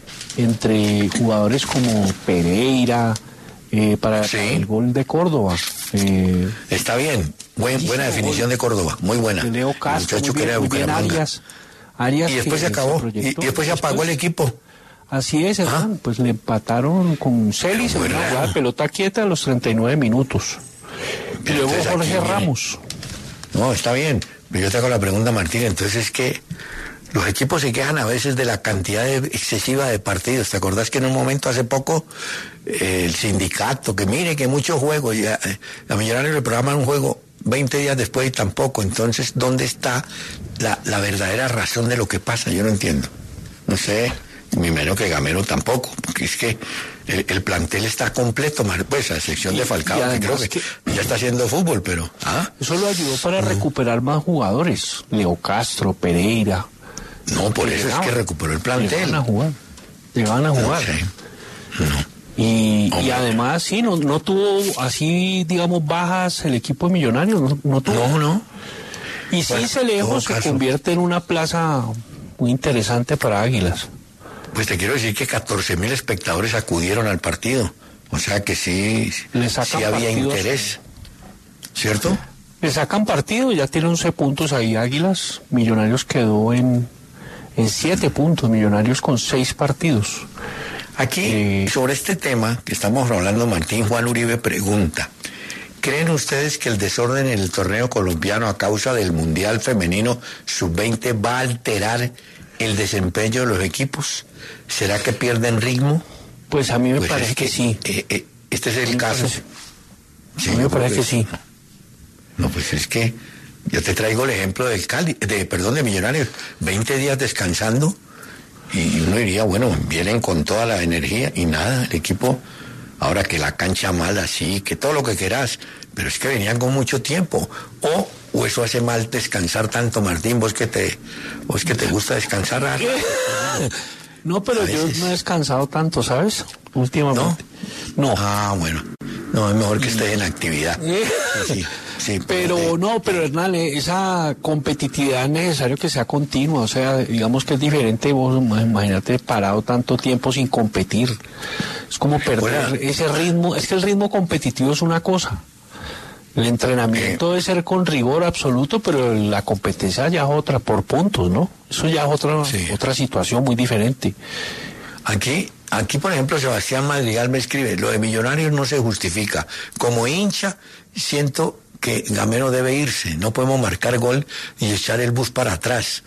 B: entre jugadores como Pereira, eh, para, sí. para el gol de Córdoba. Eh,
A: Está bien, Buen, buena definición gol. de Córdoba, muy buena.
B: De Leo Castro, muy bien, muy bien Arias. Arias
A: y después se acabó, se y, y después se apagó el equipo.
B: Así es, ¿Ah? pues le empataron con Celis en una jugada de pelota quieta a los treinta y nueve minutos. Y luego Jorge aquí, Ramos.
A: No, está bien, pero yo te hago la pregunta, Martín, entonces es que los equipos se quejan a veces de la cantidad de, excesiva de partidos. ¿Te acordás que en un momento hace poco eh, el sindicato, que mire que muchos juegos, y a, a Millonarios le programan un juego veinte días después y tampoco? Entonces, ¿dónde está la, la verdadera razón de lo que pasa? Yo no entiendo. No sé, ni menos que Gamero tampoco, porque es que el, el plantel está completo, pues a excepción de Falcao, que creo que, que ya está haciendo fútbol, pero... ¿ah?
B: Eso lo ayudó para uh-huh. recuperar más jugadores, Leo Castro, Pereira...
A: No, por eso es que recuperó el plantel.
B: Le van a jugar, le van a jugar.
A: No sé. No.
B: Y, Y, y además, sí, no, no tuvo así, digamos, bajas el equipo de Millonarios, no, no tuvo.
A: No, no.
B: Y sí,
A: Bueno,
B: se lejos se
A: caso.
B: convierte en una plaza muy interesante para Águilas.
A: Pues te quiero decir que catorce mil espectadores acudieron al partido. O sea que sí,
B: Le sacan
A: sí había
B: partidos.
A: interés. ¿Cierto?
B: Le sacan partido, ya tiene once puntos ahí Águilas. Millonarios quedó en, en siete puntos, Millonarios con seis partidos.
A: Aquí,
B: Eh,
A: sobre este tema que estamos hablando, Martín Juan Uribe pregunta: ¿creen ustedes que el desorden en el torneo colombiano a causa del Mundial Femenino sub veinte va a alterar el desempeño de los equipos? ¿Será que pierden ritmo?
B: Pues a mí me
A: Pues
B: parece
A: es
B: que, sí.
A: eh, eh, este es el
B: Me
A: caso.
B: parece-
A: Sí,
B: a mí me
A: yo creo
B: parece que sí.
A: No, pues es que yo te traigo el ejemplo del Cali, de, perdón, de Millonarios, veinte días descansando y uno diría, bueno, vienen con toda la energía y nada, el equipo, ahora que la cancha mala, sí, que todo lo que quieras, pero es que venían con mucho tiempo. O, o eso hace mal descansar tanto, Martín, vos que te, vos que te gusta descansar. ¿Ah?
B: No, pero
A: A
B: yo
A: veces.
B: no he descansado tanto, ¿sabes? Últimamente. No.
A: Ah, bueno, no, es mejor que estés en actividad. Sí, sí, sí,
B: Pero
A: eh,
B: no, pero Hernán, eh, esa competitividad es necesario que sea continua, o sea, digamos que es diferente, vos imagínate parado tanto tiempo sin competir, es como perder
A: Bueno.
B: ese ritmo, es que el ritmo competitivo es una cosa, el entrenamiento
A: Eh.
B: debe ser con rigor absoluto, pero la competencia ya es otra, por puntos, ¿no? Eso ya es otra,
A: Sí.
B: otra situación muy diferente.
A: Aquí, aquí, por ejemplo, Sebastián Madrigal me escribe: lo de Millonarios no se justifica. Como hincha, siento que Gamero debe irse. No podemos marcar gol y echar el bus para atrás.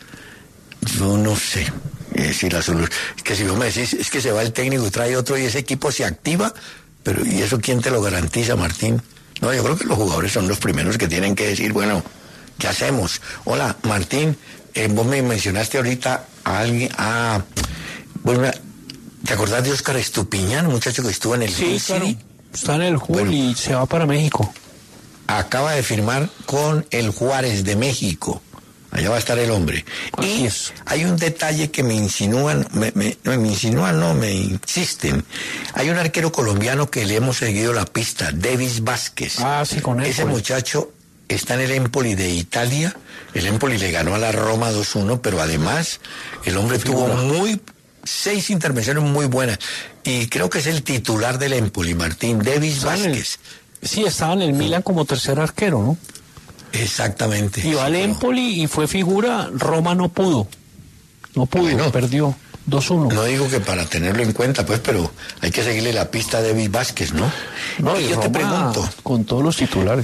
A: Yo no sé. Eh, si la solución, es que si vos me decís, es que se va el técnico y trae otro y ese equipo se activa, pero ¿y eso quién te lo garantiza, Martín? No, yo creo que los jugadores son los primeros que tienen que decir, bueno, ¿qué hacemos? Hola, Martín, eh, vos me mencionaste ahorita a alguien, a... Bueno, ¿te acordás de Óscar Estupiñán, un muchacho que estuvo en el
B: Sí,
A: Hull
B: claro,
A: City?
B: está en el Hull
A: Bueno.
B: y se va para México.
A: Acaba de firmar con el Juárez de México. Allá va a estar el hombre.
B: Así
A: Y
B: es.
A: hay un detalle que me insinúan, me, me, no me insinúan, no, me insisten. Hay un arquero colombiano que le hemos seguido la pista, Davis Vázquez.
B: Ah, sí, con él.
A: Ese
B: pues.
A: muchacho está en el Empoli de Italia. El Empoli le ganó a la Roma dos uno, pero además el hombre tuvo muy seis intervenciones muy buenas. Y creo que es el titular del Empoli, Martín, Davis
B: Está en el-
A: Vázquez.
B: Sí, estaba en el Milan como tercer arquero, ¿no?
A: Exactamente.
B: Y va al
A: Sí, pero
B: Empoli y fue figura, Roma no pudo. No pudo,
A: Bueno.
B: perdió dos uno.
A: No digo que para tenerlo en cuenta, pues, pero hay que seguirle la pista a David Vázquez, ¿no?
B: No,
A: y
B: y
A: yo te
B: Roma
A: pregunto,
B: con todos los titulares.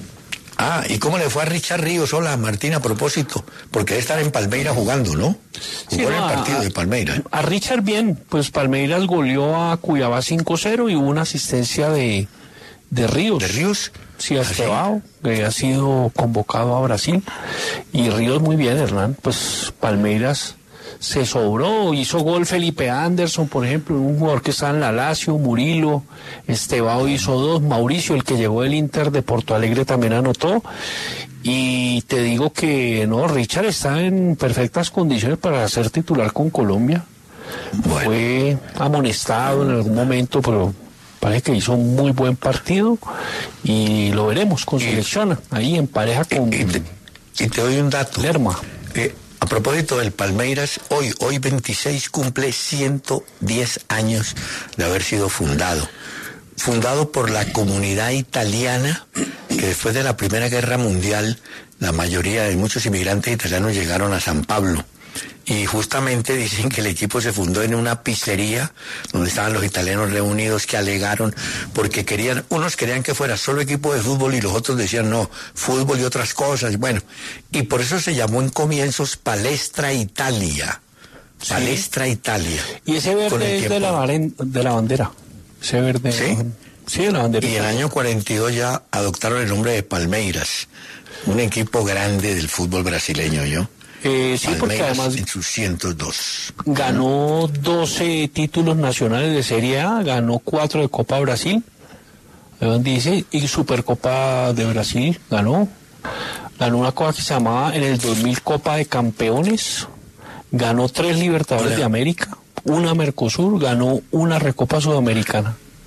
A: ah, ¿y cómo le fue a Richard Ríos? Hola, Martín, a propósito, porque debe estar en Palmeiras jugando, ¿no?
B: Sí,
A: Jugó en
B: no,
A: el
B: a-
A: partido
B: a-
A: de Palmeiras.
B: A Richard bien, pues Palmeiras goleó a Cuiabá cinco cero y hubo una asistencia de, de Ríos.
A: ¿De Ríos?
B: Sí, a
A: ¿Ah, sí?
B: Estevao, que ha sido convocado a Brasil. Y Ríos muy bien, Hernán. Pues Palmeiras se sobró, hizo gol Felipe Anderson, por ejemplo, un jugador que está en la Lazio, Murilo, Estevao hizo dos, Mauricio, el que llegó del Inter de Porto Alegre, también anotó. Y te digo que no, Richard está en perfectas condiciones para ser titular con Colombia.
A: Bueno.
B: Fue amonestado en algún momento, pero parece que hizo un muy buen partido y lo veremos con selección, ahí en pareja con
A: Y te, y te doy un dato.
B: Lerma.
A: Eh, a propósito del Palmeiras, hoy, hoy veintiséis cumple ciento diez años de haber sido fundado. Fundado por la comunidad italiana, que después de la Primera Guerra Mundial, la mayoría de muchos inmigrantes italianos llegaron a San Pablo. Y justamente dicen que el equipo se fundó en una pizzería donde estaban los italianos reunidos que alegaron porque querían, unos querían que fuera solo equipo de fútbol y los otros decían no, fútbol y otras cosas. Bueno, y por eso se llamó en comienzos Palestra Italia.
B: Sí.
A: Palestra Italia.
B: Y ese
A: Con el
B: verde es de
A: tiempo.
B: la, varen- de la bandera. Ese verde.
A: ¿Sí?
B: Sí, de la bandera.
A: Y en el año cuarenta y dos ya adoptaron el nombre de Palmeiras, un equipo grande del fútbol brasileño, ¿yo?
B: Eh, sí, porque
A: Palmeiras
B: además
A: en sus ciento dos.
B: ganó doce títulos nacionales de Serie A, ganó cuatro de Copa Brasil, ahí dice, y Supercopa de Brasil ganó. Ganó una cosa que se llamaba en el dos mil Copa de Campeones, ganó tres Libertadores
A: Hola.
B: de América, una Mercosur, ganó una Recopa Sudamericana.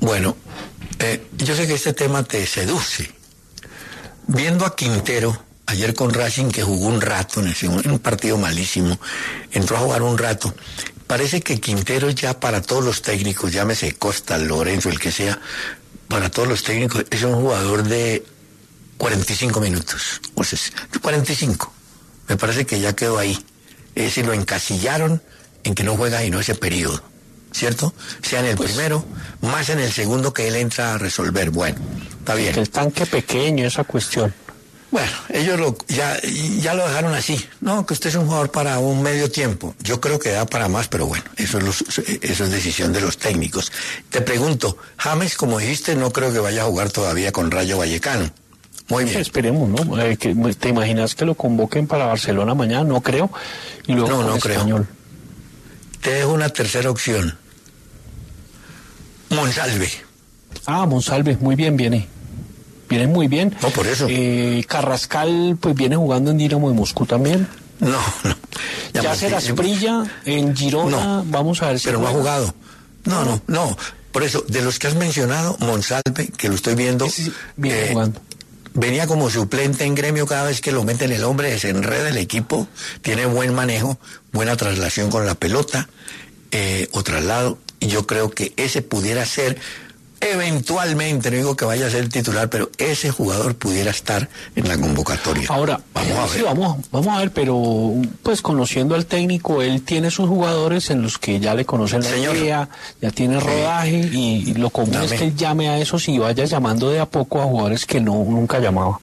A: Bueno, eh, yo sé que este tema te seduce. Viendo a Quintero ayer con Racing, que jugó un rato en, el segundo, en un partido malísimo, entró a jugar un rato. Parece que Quintero ya para todos los técnicos, llámese Costa, Lorenzo, el que sea, para todos los técnicos es un jugador de cuarenta y cinco minutos. O sea, cuarenta y cinco. Me parece que ya quedó ahí. Es decir, lo encasillaron en que no juega y no ese periodo, ¿cierto? Sea en el pues, primero, más en el segundo que él entra a resolver. Bueno, está bien.
B: El tanque pequeño, esa cuestión.
A: Bueno, ellos lo, ya, ya lo dejaron así. No, que usted es un jugador para un medio tiempo. Yo creo que da para más, pero bueno, eso es, los, eso es decisión de los técnicos. Te pregunto, James, como dijiste, no creo que vaya a jugar todavía con Rayo Vallecano. Muy bien.
B: Esperemos, ¿no? Eh, que, ¿te imaginas que lo convoquen para Barcelona mañana? No creo. Y luego
A: no,
B: con
A: no
B: Español.
A: creo. Te dejo una tercera opción. Monsalve.
B: Ah, Monsalve, muy bien, viene. Viene muy bien.
A: No, por eso.
B: Eh, Carrascal, pues viene jugando en Dinamo de Moscú también.
A: No, no.
B: Ya, ya se las brilla en Girona, no, vamos a ver si
A: pero
B: juega.
A: No ha jugado. No, no, no. Por eso, de los que has mencionado, Monsalve, que lo estoy viendo,
B: sí, viene
A: eh,
B: jugando.
A: Venía como suplente en Gremio, cada vez que lo meten el hombre desenreda el equipo, tiene buen manejo, buena traslación con la pelota, eh, o traslado, y yo creo que ese pudiera ser, eventualmente, no digo que vaya a ser titular, pero ese jugador pudiera estar en la convocatoria.
B: Ahora, vamos a ver. Sí, vamos, vamos a ver, pero pues conociendo al técnico, él tiene sus jugadores en los que ya le conocen la
A: Señor.
B: idea, ya tiene rodaje, y, y lo común Dame. es que él llame a esos y vaya llamando de a poco a jugadores que no nunca llamaba.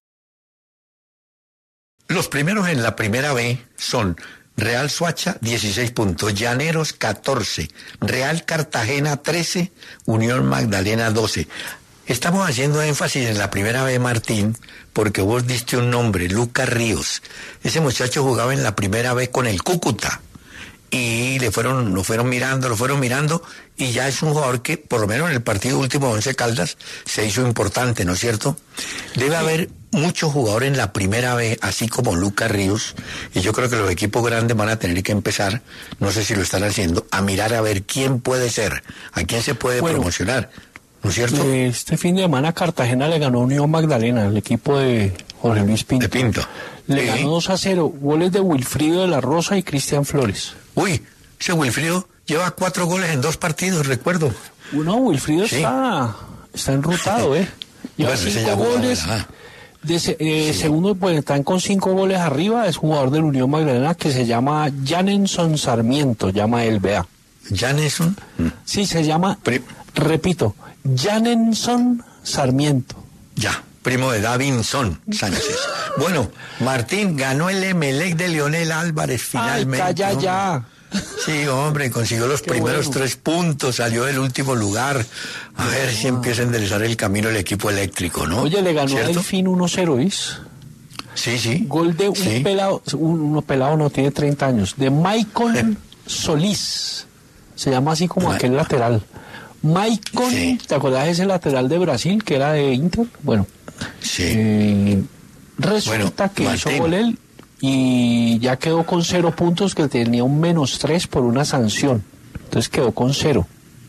A: Los primeros en la primera B son Real Soacha, dieciséis puntos, Llaneros, catorce, Real Cartagena, trece, Unión Magdalena, doce. Estamos haciendo énfasis en la primera B, Martín, porque vos diste un nombre, Lucas Ríos. Ese muchacho jugaba en la primera B con el Cúcuta. Y le fueron, lo fueron mirando, lo fueron mirando, y ya es un jugador que, por lo menos en el partido último de Once Caldas, se hizo importante, ¿no es cierto? Debe haber muchos jugadores en la primera B, así como Lucas Ríos, y yo creo que los equipos grandes van a tener que empezar, no sé si lo están haciendo, a mirar a ver quién puede ser, a quién se puede bueno, promocionar, ¿no es cierto?
B: Este fin de semana Cartagena le ganó a Unión Magdalena, el equipo de Jorge Luis Pinto.
A: De Pinto.
B: Le
A: ¿Sí?
B: ganó dos a cero, goles de Wilfrido de la Rosa y Cristian Flores.
A: Uy, ese Wilfrido lleva cuatro goles en dos partidos, recuerdo.
B: No, Wilfrido sí. está, está enrutado, ¿eh? Lleva bueno, cinco goles. De, eh, sí. Segundo, pues están con cinco goles arriba, es jugador del Unión Magdalena que se llama Janenson Sarmiento, llama él, vea.
A: ¿Janenson?
B: Sí, se llama, Pri repito, Janenson Sarmiento.
A: Ya. Primo de Davinson Sánchez. Bueno, Martín ganó el Emelec de Leonel Álvarez finalmente.
B: Ay, calla ya.
A: Sí, hombre, consiguió los Qué primeros bueno. tres puntos, salió del último lugar. A no, ver si empieza a enderezar el camino el equipo eléctrico, ¿no?
B: Oye, le ganó el fin uno cero, ¿viste?
A: Sí, sí.
B: Gol de un
A: sí.
B: pelado, un, uno pelado no tiene treinta años, de Michael eh. Solís. Se llama así como Ma aquel lateral. Michael, sí. ¿te acordás de ese lateral de Brasil que era de Inter? Bueno.
A: Sí.
B: Eh, resulta bueno, que Martín. hizo gol él y ya quedó con cero puntos, que tenía un menos tres por una sanción. Entonces quedó con cero.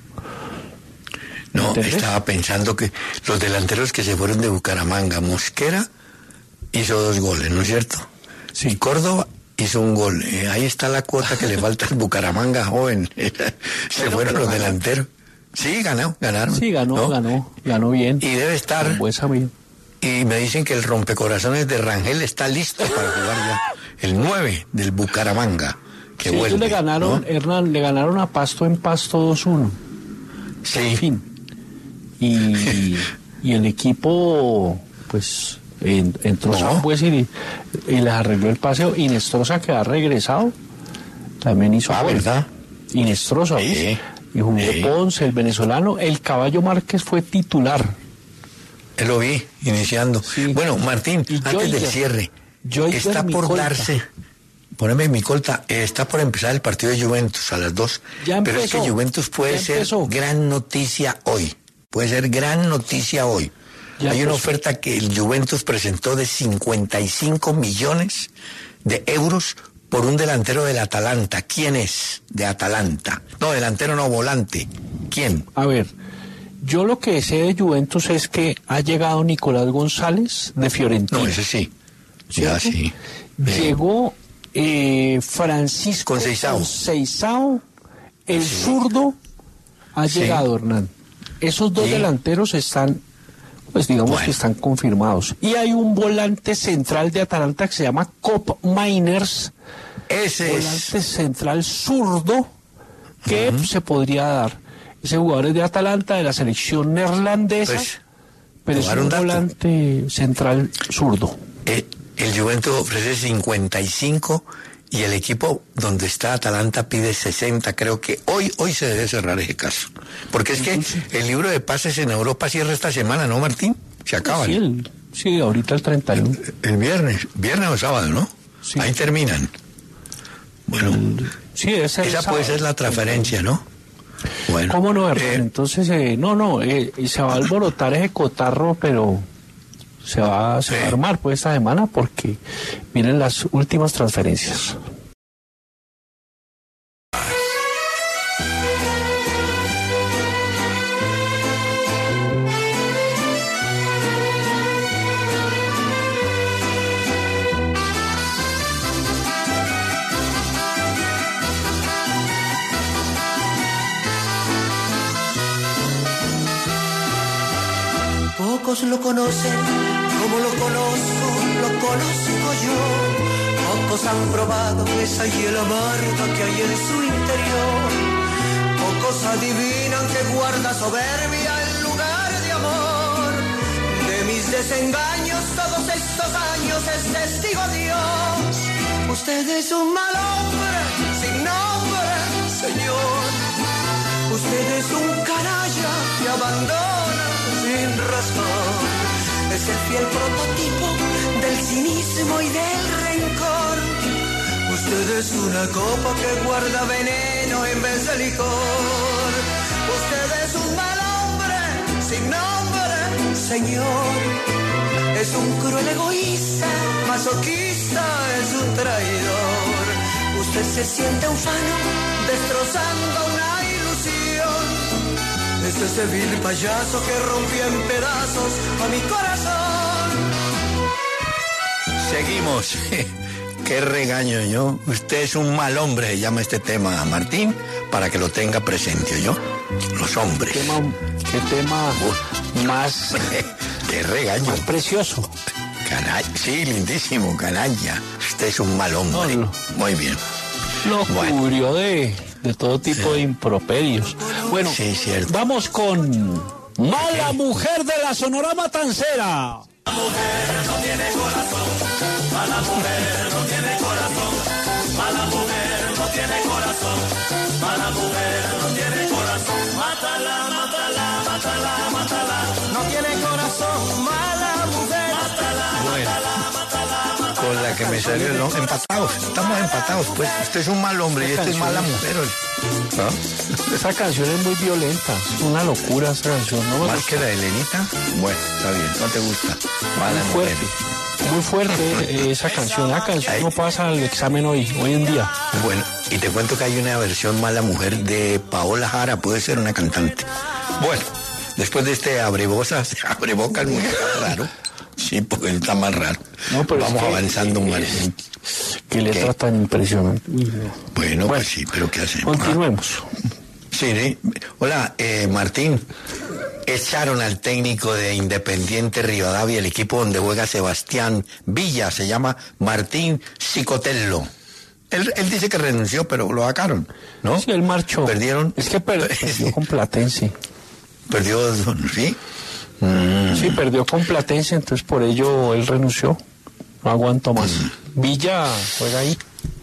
A: No, ¿entendés? Estaba pensando que los delanteros que se fueron de Bucaramanga, Mosquera hizo dos goles, ¿no es cierto?
B: Sí.
A: Y Córdoba hizo un gol. Eh, ahí está la cuota que le falta al Bucaramanga joven. se bueno, fueron los delanteros. Sí, ganó, ganaron.
B: Sí, ganó, ¿no? ganó, ganó bien.
A: Y debe estar... Y me dicen que el rompecorazones de Rangel está listo para jugar ya. El nueve del Bucaramanga, que
B: sí,
A: vuelve.
B: Le ganaron, ¿no? Hernán, le ganaron a Pasto en Pasto dos uno.
A: Sí.
B: En fin. Y, y el equipo, pues, en, entró no. pues, y, y les arregló el paseo. Inestrosa, que ha regresado, también hizo
A: Ah,
B: gol.
A: ¿verdad?
B: Inestrosa,
A: sí.
B: pues. Y jugó sí. Ponce, el venezolano. El Caballo Márquez fue titular.
A: Lo vi, iniciando. Sí. Bueno, Martín, y antes yo, del cierre, yo, yo está por colta. darse, poneme mi colta, está por empezar el partido de Juventus a las dos.
B: Ya empezó,
A: pero es que Juventus puede ser
B: empezó.
A: gran noticia hoy. Puede ser gran noticia hoy. Ya Hay empezó. una oferta que el Juventus presentó de cincuenta y cinco millones de euros por un delantero del Atalanta. ¿Quién es de Atalanta? No, delantero no, volante. ¿Quién?
B: A ver, Yo lo que sé de Juventus es que ha llegado Nicolás González de Fiorentina.
A: No, ese sí. Ya sí.
B: Llegó eh, Francisco
A: Conceição.
B: Conceição, el
A: Sí.
B: zurdo, ha
A: Sí.
B: llegado, Hernán. Esos dos
A: Sí.
B: delanteros están, pues digamos
A: Bueno.
B: que están confirmados. Y hay un volante central de Atalanta que se llama Cop Miners,
A: Ese
B: volante
A: es.
B: central zurdo, que uh-huh. se podría dar. Ese jugador es de Atalanta, de la selección neerlandesa,
A: Pues,
B: pero es
A: dar
B: un
A: un dato.
B: volante central zurdo.
A: Eh, el Juventus ofrece cincuenta y cinco y el equipo donde está Atalanta pide sesenta. Creo que hoy hoy se debe cerrar ese caso. Porque es que el libro de pases en Europa cierra esta semana, ¿no, Martín? Se acaba.
B: Sí, el, sí, ahorita el treinta y uno.
A: El, el viernes, viernes o sábado, ¿no?
B: Sí.
A: Ahí terminan. Bueno,
B: Sí, esa,
A: esa puede ser la transferencia, ¿no? Bueno.
B: ¿Cómo no, Hernán?
A: eh,
B: Entonces, eh, no, no, eh, se va a alborotar ese cotarro, pero se va, se va a armar pues esta semana porque vienen las últimas transferencias.
E: Pocos lo conocen como lo conozco, lo conozco yo. Pocos han probado esa hiela amarga que hay en su interior. Pocos adivinan que guarda soberbia en lugar de amor. De mis desengaños todos estos años es testigo Dios. Usted es un mal hombre, sin nombre, señor. Usted es un canalla que abandona sin razón. Es el fiel prototipo del cinismo y del rencor. Usted es una copa que guarda veneno en vez de licor. Usted es un mal hombre sin nombre, señor. Es un cruel egoísta, masoquista, es un traidor. Usted se siente ufano, destrozando una es ese vil payaso que rompió en pedazos a mi corazón.
A: Seguimos. Qué regaño yo. Usted es un mal hombre, se llama este tema, Martín, para que lo tenga presente, yo. Los hombres.
B: ¿Qué tema, qué tema más,
A: qué regaño.
B: Más precioso?
A: Canalla. Sí, lindísimo, canalla. Usted es un mal hombre.
B: No, no.
A: Muy bien.
B: Lo
A: Bueno.
B: cubrió de, de todo tipo sí. de improperios. Bueno,
A: sí, cierto.
B: Vamos con Mala Mujer de la Sonora Matancera.
F: Mala mujer no tiene corazón, mala mujer no tiene corazón, mala mujer no tiene corazón, mala mujer no tiene corazón, mátala, mátala, mátala, mátala, no tiene corazón, mala mujer, mátala,
A: bueno.
F: mátala, mátala, mátala.
A: Con la que me salió, ¿no? Empatados, estamos empatados, pues. Usted es un mal hombre y este es mala mujer, ¿no?
B: Esa canción es muy violenta, es una locura esa canción, ¿no?
A: ¿Más que la de Elenita? Bueno, está bien, no te gusta. Mala
B: muy
A: mujer.
B: Fuerte, muy fuerte eh, esa canción, esa canción no pasa al examen hoy, hoy en día.
A: Bueno, y te cuento que hay una versión Mala Mujer de Paola Jara, puede ser una cantante. Bueno, después de este abrebosas, abrebocas muy raro. Sí, porque está más raro.
B: No, pero
A: vamos
B: es que,
A: avanzando un
B: eh, Qué letra ¿Qué? tan impresionante.
A: Bueno, bueno, pues sí, pero ¿qué hacemos?
B: Continuemos.
A: Sí, sí. Hola, eh, Martín. Echaron al técnico de Independiente Rivadavia, el equipo donde juega Sebastián Villa, se llama Martín Cicotello. Él, él dice que renunció, pero lo sacaron, ¿no?
B: Sí, él marchó.
A: Perdieron.
B: Es que per perdió con Platense.
A: Perdió, ¿sí? Mm.
B: Sí, perdió con Platense, entonces por ello él renunció. No aguantó más. Mm. Villa juega ahí.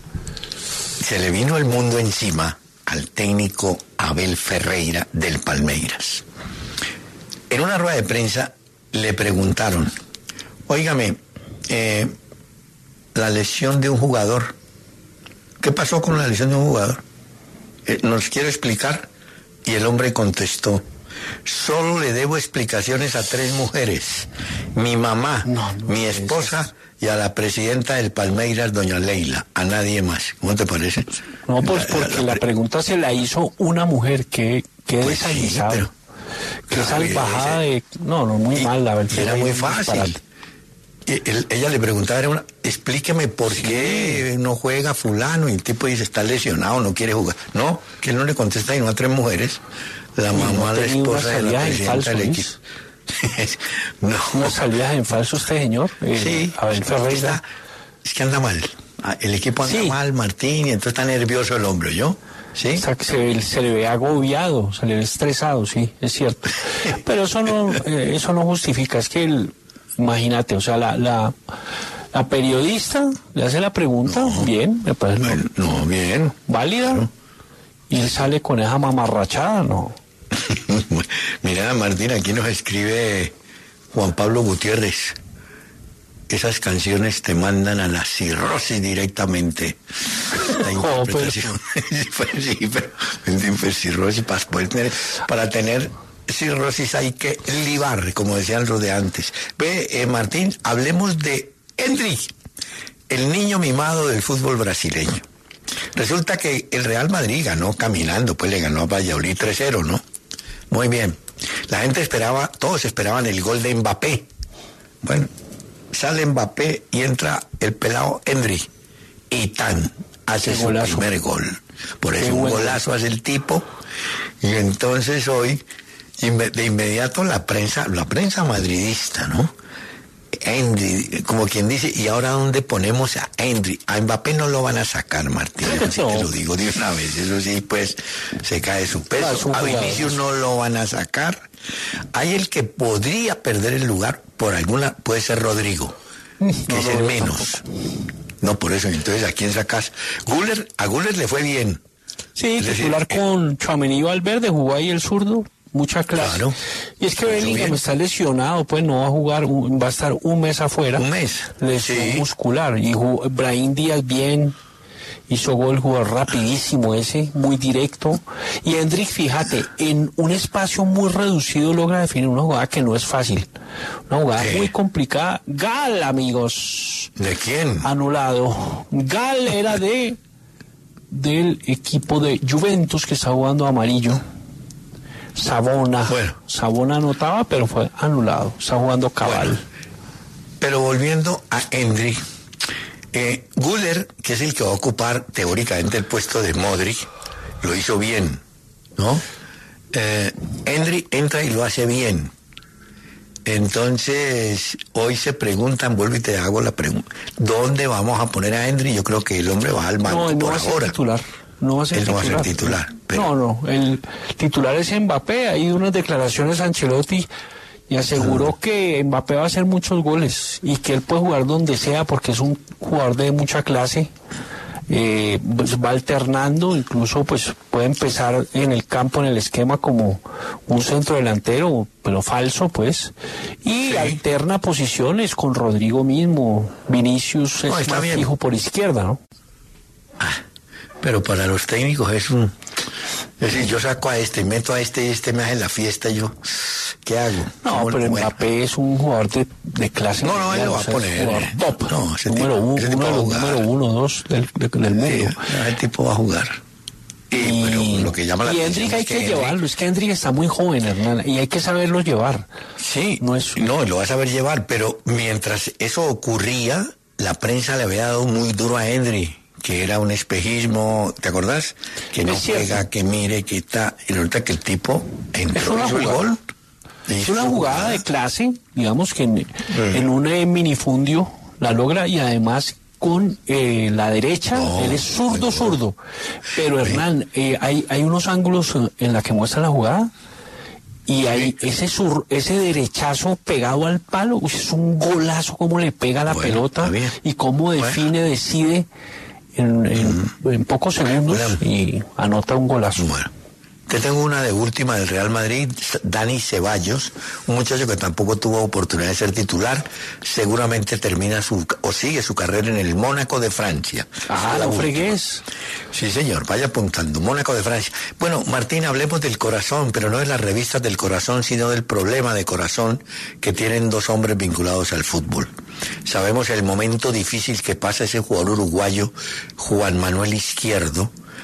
A: Se le vino el mundo encima al técnico Abel Ferreira del Palmeiras. En una rueda de prensa le preguntaron, óigame, eh, la lesión de un jugador, ¿qué pasó con la lesión de un jugador? Eh, ¿Nos quiere explicar? Y el hombre contestó, solo le debo explicaciones a tres mujeres, mi mamá, no, no, mi esposa y a la presidenta del Palmeiras, doña Leila, a nadie más. ¿Cómo te parece?
B: No, pues porque la, la, la pregunta se la hizo una mujer, que, que
A: pues
B: desaguisado.
A: Sí, pero,
B: Qué salvajada de... No, no, muy
A: y,
B: mal la verdad.
A: Era muy fácil. Él, ella le preguntaba, era una, explíqueme por sí. qué no juega fulano, y el tipo dice, está lesionado, no quiere jugar. No, que él no le contesta y no a tres mujeres. La mamá, no la esposa de la presidenta del equipo.
B: no. ¿No salía en falso este señor? Eh,
A: sí.
B: Abel Ferreira.
A: Es que anda mal. El equipo anda sí. mal, Martín, y entonces está nervioso el hombre, ¿yo? ¿Sí?
B: O sea, que se, se le ve agobiado, se le ve estresado, sí, es cierto. Pero eso no, eh, eso no justifica, es que el... Imagínate, o sea, la, la, la periodista le hace la pregunta, no, bien, me parece.
A: No, no bien.
B: Válida. Claro. Y él sale con esa mamarrachada, ¿no?
A: Mira, Martín, aquí nos escribe Juan Pablo Gutiérrez. Esas canciones te mandan a la cirrosis directamente. La interpretación. Oh, pero... sí, pero, pero cirrosis para poder tener, para tener cirrosis hay que libar, como decían los de antes. Ve, eh, Martín, hablemos de Endrick, el niño mimado del fútbol brasileño. Resulta que el Real Madrid ganó caminando, pues le ganó a Valladolid tres cero, ¿no? Muy bien. La gente esperaba, todos esperaban el gol de Mbappé. Bueno, sale Mbappé y entra el pelado Endrick. Y tan, hace su golazo. Primer gol. Por eso un golazo hace el tipo. Y entonces hoy... de inmediato la prensa, la prensa madridista, ¿no? Endrick, como quien dice, ¿y ahora dónde ponemos a Endrick? A Mbappé no lo van a sacar, Martín, así no. Te lo digo de una vez, eso sí, pues, se cae su peso. A Vinicius no lo van a sacar. Hay el que podría perder el lugar por alguna, puede ser Rodrigo, que no, es el menos. Tampoco. No, por eso, entonces, ¿a quién sacas? Guller, a Guller le fue bien.
B: Sí, titular eh, con Tchouaméni Valverde, jugó ahí el zurdo. Mucha clase. Claro. Y es que Bellingham está lesionado, pues no va a jugar, va a estar un mes afuera.
A: Un mes.
B: Lesión sí. muscular. Y jugó, Brahim Díaz bien, hizo gol, jugó rapidísimo ese, muy directo. Y Endrick, fíjate, en un espacio muy reducido logra definir una jugada que no es fácil. Una jugada ¿Qué? muy complicada. Gal, amigos.
A: ¿De quién?
B: Anulado. Gal era de del equipo de Juventus que está jugando amarillo. Sabona, bueno. Sabona anotaba, pero fue anulado. Está jugando Cabal. Bueno,
A: pero volviendo a Endrick, eh, Guller, que es el que va a ocupar teóricamente el puesto de Modric, lo hizo bien, ¿no? Eh, Endrick entra y lo hace bien. Entonces, hoy se preguntan, vuelvo y te hago la pregunta, ¿dónde vamos a poner a Endrick? Yo creo que el hombre va al banco
B: no, no
A: por
B: va a ser
A: ahora.
B: Titular. No va a ser
A: Él
B: titular.
A: no va a ser titular. Pero...
B: No, no, el titular es Mbappé. Hay unas declaraciones a Ancelotti y aseguró ah. que Mbappé va a hacer muchos goles y que él puede jugar donde sea porque es un jugador de mucha clase. Eh, pues va alternando, incluso pues puede empezar en el campo, en el esquema como un centro delantero, pero falso pues, y sí. alterna posiciones con Rodrigo mismo. Vinicius no, es más bien. fijo por izquierda, ¿no?
A: Ah. Pero para los técnicos es un... Es decir, yo saco a este, meto a este y este me hace la fiesta, yo... ¿Qué hago?
B: No, pero bueno. Mbappé es un jugador de, de clase...
A: No, no, él lo va a poner... Eh,
B: top.
A: No, ese
B: número
A: tipo,
B: uno,
A: ese tipo
B: uno,
A: va a jugar.
B: número uno, dos del, del mundo. Sí,
A: el tipo va a jugar. Y, y pero lo que llama la
B: y
A: atención
B: Endrick hay
A: es que,
B: que llevarlo, es que Endrick está muy joven, Hernán, y hay que saberlo llevar.
A: Sí, no, es... no, lo va a saber llevar, pero mientras eso ocurría, la prensa le había dado muy duro a Endrick, que era un espejismo, ¿te acordás? Que no juega, que mire, que está, y resulta que el tipo entró y hizo el gol.
B: Es una jugada de clase, digamos que en, mm. en un eh, minifundio la logra y además con eh, la derecha, no, él es zurdo, zurdo. Pero Hernán, eh, hay, hay unos ángulos en la que muestra la jugada y hay ese sur, ese derechazo pegado al palo, uy, es un golazo como le pega la bueno, pelota y cómo define, bueno. decide en, en, mm. en pocos segundos bueno. y anota un golazo.
A: Bueno. Te tengo una de última del Real Madrid, Dani Ceballos, un muchacho que tampoco tuvo oportunidad de ser titular, seguramente termina su, o sigue su carrera en el Mónaco de Francia.
B: Ah, la fregués.
A: Sí, señor, vaya apuntando, Mónaco de Francia. Bueno, Martín, hablemos del corazón, pero no de las revistas del corazón, sino del problema de corazón que tienen dos hombres vinculados al fútbol. Sabemos el momento difícil que pasa ese jugador uruguayo, Juan Manuel Izquierdo,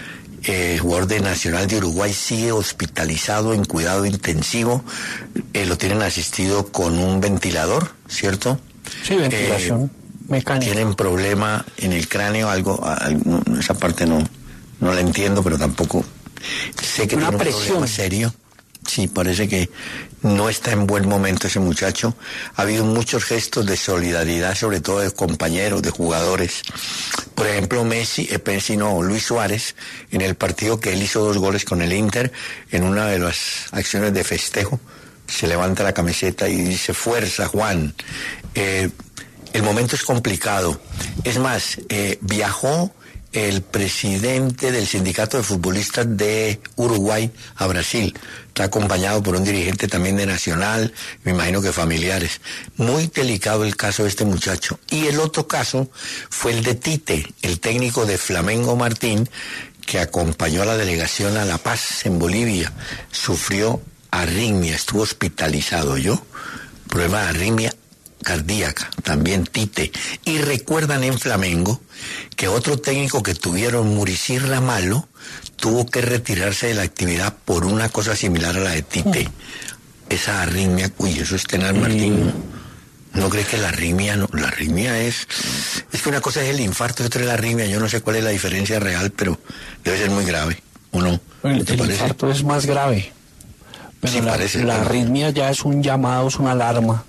A: el jugador de Nacional de Uruguay, sigue hospitalizado en cuidado intensivo. Eh, lo tienen asistido con un ventilador, ¿cierto?
B: Sí, ventilación eh, mecánica.
A: Tienen problema en el cráneo, algo, algo esa parte no, no la entiendo, pero tampoco sé que
B: una
A: tiene un
B: presión
A: problema serio. Sí, parece que no está en buen momento ese muchacho. Ha habido muchos gestos de solidaridad, sobre todo de compañeros, de jugadores. Por ejemplo, Messi, eh, Messi no, Luis Suárez, en el partido que él hizo dos goles con el Inter, en una de las acciones de festejo, se levanta la camiseta y dice, fuerza, Juan. Eh, el momento es complicado. Es más, eh, viajó el presidente del sindicato de futbolistas de Uruguay a Brasil. Está acompañado por un dirigente también de Nacional, me imagino que familiares. Muy delicado el caso de este muchacho. Y el otro caso fue el de Tite, el técnico de Flamengo Martín, que acompañó a la delegación a La Paz, en Bolivia. Sufrió arritmia, estuvo hospitalizado, ¿yo? Problema de arritmia cardíaca, también Tite. Y recuerdan en Flamengo que otro técnico que tuvieron, Muricy Ramalho, tuvo que retirarse de la actividad por una cosa similar a la de Tite. Esa arritmia, uy, eso es tenaz, Martín, ¿no? ¿No cree que la arritmia, no? La arritmia es, es que una cosa es el infarto y otra es la arritmia. Yo no sé cuál es la diferencia real, pero debe ser muy grave, ¿o no?
B: El, el infarto es más grave, pero sí, la, parece, la arritmia ya es un llamado, es una alarma.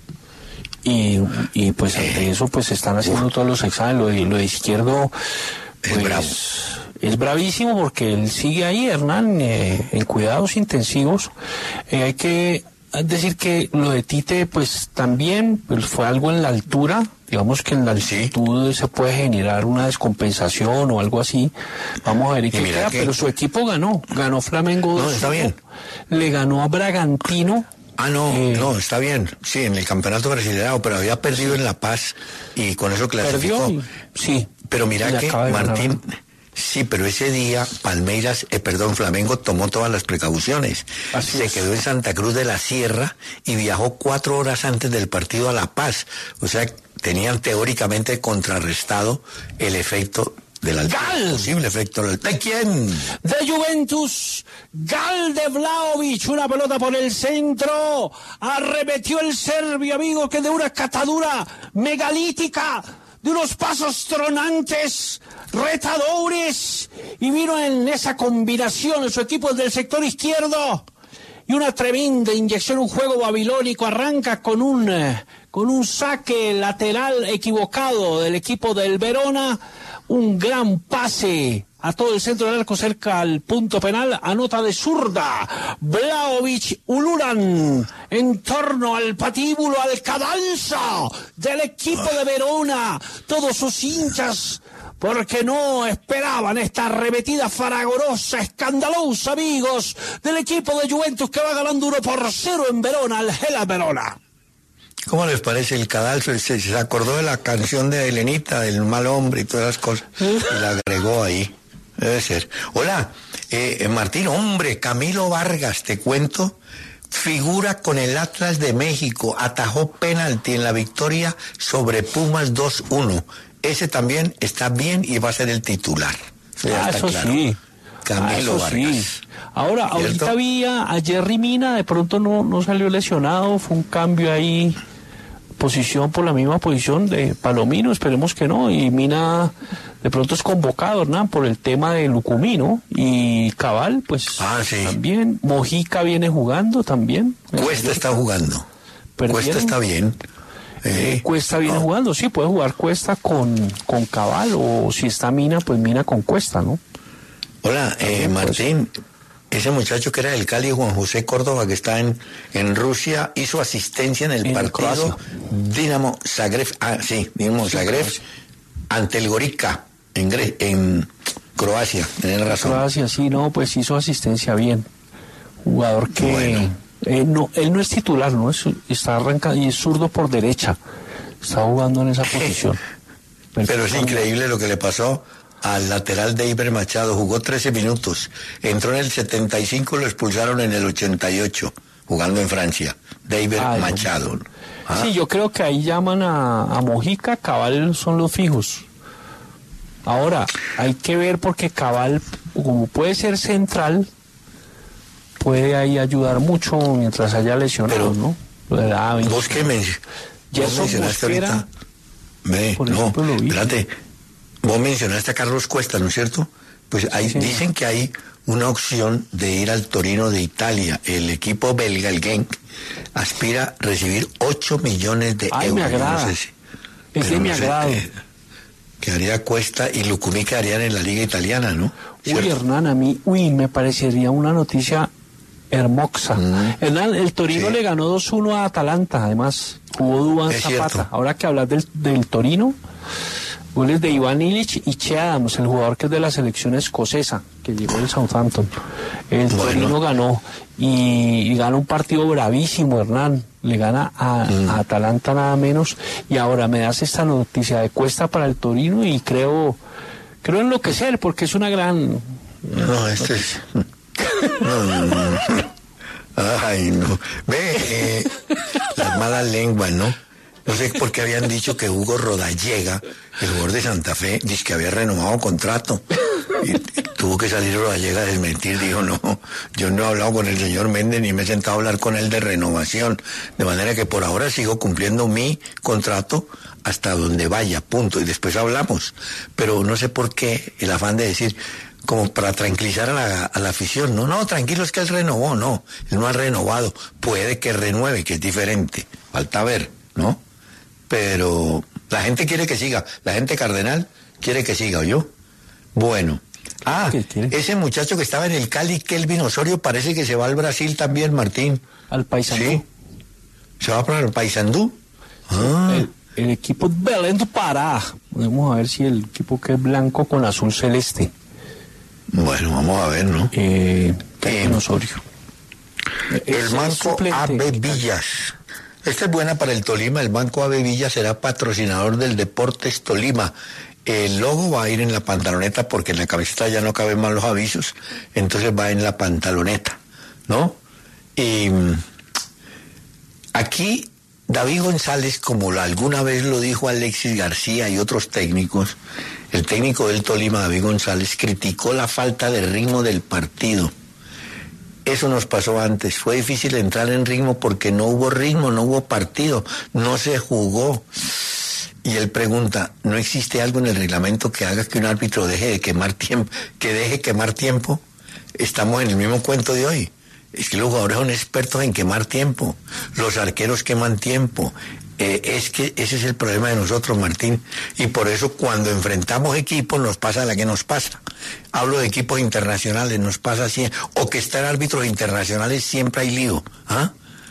B: Y, y pues ante eso pues están haciendo todos los exámenes. Lo de, lo de Izquierdo pues,
A: es bravo.
B: Es bravísimo porque él sigue ahí, Hernán, eh, en cuidados intensivos. Eh, hay que decir que lo de Tite pues también pues, fue algo en la altura. Digamos que en la altitud sí se puede generar una descompensación o algo así. Vamos a ver qué queda, que... pero su equipo ganó. Ganó Flamengo.
A: No, está bien.
B: Le ganó a Bragantino.
A: Ah, no, eh, no, está bien. Sí, en el campeonato brasileño, pero había perdido en La Paz y con eso clasificó.
B: Perdió, sí.
A: Pero mira que, Martín, sí, pero ese día Palmeiras, eh, perdón, Flamengo tomó todas las precauciones. Así Se es. quedó en Santa Cruz de la Sierra y viajó cuatro horas antes del partido a La Paz. O sea, tenían teóricamente contrarrestado el efecto del
B: Gal.
A: posible efecto del... ¿De quién?
B: De Juventus. Gal de Vlahovic, una pelota por el centro. Arremetió el serbio, amigo, que de una catadura megalítica, de unos pasos tronantes, retadores, y vino en esa combinación en su equipo del sector izquierdo. Y una tremenda inyección, un juego babilónico. Arranca con un, con un saque lateral equivocado del equipo del Verona. Un gran pase a todo el centro del arco cerca al punto penal. Anota de zurda Vlahovic Uluran en torno al patíbulo, al cadalso del equipo de Verona. Todos sus hinchas, porque no esperaban esta arremetida faragorosa, escandalosa, amigos, del equipo de Juventus, que va ganando uno por cero en Verona, al Hellas Verona.
A: ¿Cómo les parece el cadalso? Se, se acordó de la canción de Elenita, del mal hombre y todas las cosas, y la agregó ahí. Debe ser. Hola, eh, Martín, hombre, Camilo Vargas, te cuento, figura con el Atlas de México, atajó penalti en la victoria sobre Pumas dos uno. Ese también está bien y va a ser el titular.
B: Eso, ah, eso claro. Sí.
A: Camilo ah, Vargas. Sí.
B: Ahora, ¿cierto? Ahorita vi a Jerry Mina, de pronto no, no salió lesionado, fue un cambio ahí, posición por la misma posición de Palomino, esperemos que no, y Mina de pronto es convocado, Hernán, por el tema de Lucumino, y Cabal, pues
A: ah, sí.
B: también, Mojica viene jugando también.
A: Cuesta está jugando, ¿Perdieron? Cuesta está bien.
B: Eh, Cuesta viene oh. jugando, sí, puede jugar Cuesta con, con Cabal, o si está Mina, pues Mina con Cuesta, ¿no?
A: Hola, eh, Martín, ese muchacho que era del Cali, Juan José Córdoba, que está en, en Rusia, hizo asistencia en el en partido Dinamo Zagreb, ah, sí, Dinamo Zagreb, sí, ante el Gorica, en, en Croacia, tenés razón.
B: Croacia, sí, no, pues hizo asistencia bien. Jugador que... Bueno. Eh, no, él no es titular, ¿no? Es, está arrancando y es zurdo por derecha. Está jugando en esa posición.
A: Pero es increíble lo que le pasó al lateral de Iber Machado. Jugó trece minutos. Entró en el setenta y cinco, lo expulsaron en el ochenta y ocho, jugando en Francia. De Iber Ay, Machado.
B: ¿Ah? Sí, yo creo que ahí llaman a, a Mojica, Cabal son los fijos. Ahora, hay que ver porque Cabal como puede ser central, puede ahí ayudar mucho mientras haya lesionado, ¿no? Lo de Davinson.
A: ¿Vos qué me, vos mencionaste ahorita? Ve, no, espérate. Vos mencionaste a Carlos Cuesta, ¿no es cierto? Pues ahí sí, dicen que hay una opción de ir al Torino de Italia. El equipo belga, el Genk, aspira a recibir ocho millones de
B: Ay,
A: euros.
B: Me agrada.
A: No sé si,
B: es de mi
A: no sé,
B: agrado.
A: Eh, quedaría Cuesta y Lucumí quedarían en la Liga Italiana, ¿no?
B: ¿Cierto? Uy, Hernán, a mí, uy, me parecería una noticia hermosa. Mm. Hernán, el Torino sí. le ganó dos uno a Atalanta, además jugó Duván Zapata. Cierto. Ahora que hablas del, del Torino, goles de Iván Illich y Che Adams, el jugador que es de la selección escocesa, que llegó del Southampton. El bueno. Torino ganó y, y gana un partido bravísimo, Hernán. Le gana a, mm. a Atalanta nada menos. Y ahora me das esta noticia de Cuesta para el Torino y creo, creo enloquecer porque es una gran...
A: No, este es... No, no, no. Ay, no. Ve, eh, las malas lenguas, ¿no? No sé por qué habían dicho que Hugo Rodallega, el jugador de Santa Fe, dice que había renovado contrato. Y, y tuvo que salir Rodallega a desmentir. Dijo, no, yo no he hablado con el señor Méndez ni me he sentado a hablar con él de renovación. De manera que por ahora sigo cumpliendo mi contrato hasta donde vaya, punto. Y después hablamos. Pero no sé por qué el afán de decir... como para tranquilizar a la, a la afición. No, no, tranquilo, es que él renovó, no, él no ha renovado, puede que renueve, que es diferente, falta ver, ¿no? Pero la gente quiere que siga, la gente cardenal quiere que siga, ¿oyó? Bueno, ah, ese muchacho que estaba en el Cali, Kelvin Osorio, parece que se va al Brasil también, Martín.
B: ¿Al Paysandú?
A: Sí, se va para el Paysandú.
B: Ah. El, el equipo Belén do Pará, vamos a ver si el equipo que es blanco con azul celeste.
A: Bueno, vamos a ver, ¿no?
B: Eh, eh, Osorio.
A: El Banco A B Villas. Esta es buena para el Tolima. El Banco A B Villas será patrocinador del Deportes Tolima. El logo va a ir en la pantaloneta porque en la camiseta ya no caben más los avisos. Entonces va en la pantaloneta, ¿no? Y aquí David González, como alguna vez lo dijo Alexis García y otros técnicos, el técnico del Tolima, David González, criticó la falta de ritmo del partido. Eso nos pasó antes. Fue difícil entrar en ritmo porque no hubo ritmo, no hubo partido, no se jugó. Y él pregunta, ¿no existe algo en el reglamento que haga que un árbitro deje de quemar tiempo, que deje quemar tiempo? Estamos en el mismo cuento de hoy. Es que los jugadores son expertos en quemar tiempo. Los arqueros queman tiempo. Eh, es que ese es el problema de nosotros, Martín, y por eso cuando enfrentamos equipos nos pasa la que nos pasa. Hablo de equipos internacionales, nos pasa así, o que están árbitros internacionales, siempre hay lío. ¿Ah?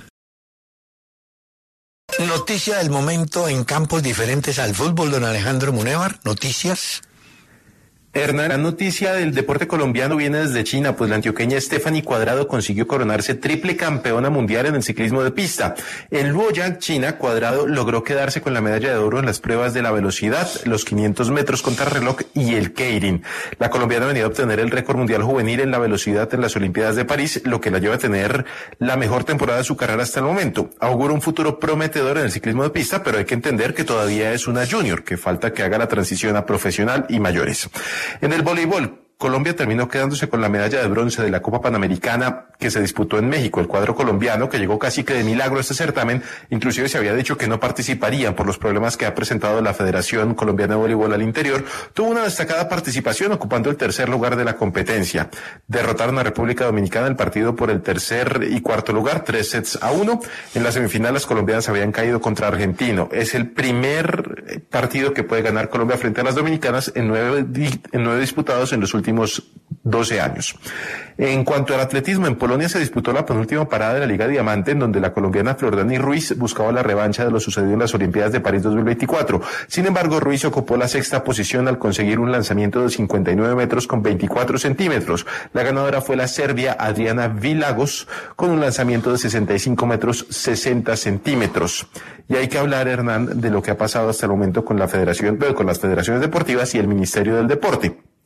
A: Noticia del momento en campos diferentes al fútbol, don Alejandro Munévar, noticias.
D: Hernán, la noticia del deporte colombiano viene desde China, pues la antioqueña Stephanie Cuadrado consiguió coronarse triple campeona mundial en el ciclismo de pista. En Luoyang, China, Cuadrado logró quedarse con la medalla de oro en las pruebas de la velocidad, los quinientos metros contrarreloj y el keirin. La colombiana venía a obtener el récord mundial juvenil en la velocidad en las Olimpiadas de París, lo que la lleva a tener la mejor temporada de su carrera hasta el momento. Augura un futuro prometedor en el ciclismo de pista, pero hay que entender que todavía es una junior, que falta que haga la transición a profesional y mayores. En el voleibol, Colombia terminó quedándose con la medalla de bronce de la Copa Panamericana que se disputó en México. El cuadro colombiano, que llegó casi que de milagro a este certamen, inclusive se había dicho que no participarían por los problemas que ha presentado la Federación Colombiana de Voleibol al interior, tuvo una destacada participación ocupando el tercer lugar de la competencia. Derrotaron a República Dominicana el partido por el tercer y cuarto lugar, tres sets a uno. En la semifinal las colombianas habían caído contra Argentino. Es el primer partido que puede ganar Colombia frente a las dominicanas en nueve, en nueve disputados en los últimos últimos doce años. En cuanto al atletismo, en Polonia se disputó la penúltima parada de la Liga Diamante, en donde la colombiana Flordani Ruiz buscaba la revancha de lo sucedido en las Olimpiadas de París dos mil veinticuatro. Sin embargo, Ruiz ocupó la sexta posición al conseguir un lanzamiento de cincuenta y nueve metros con veinticuatro centímetros. La ganadora fue la serbia Adriana Vilagos, con un lanzamiento de sesenta y cinco metros sesenta centímetros. Y hay que hablar, Hernán, de lo que ha pasado hasta el momento con la federación, con las federaciones deportivas y el Ministerio del Deporte.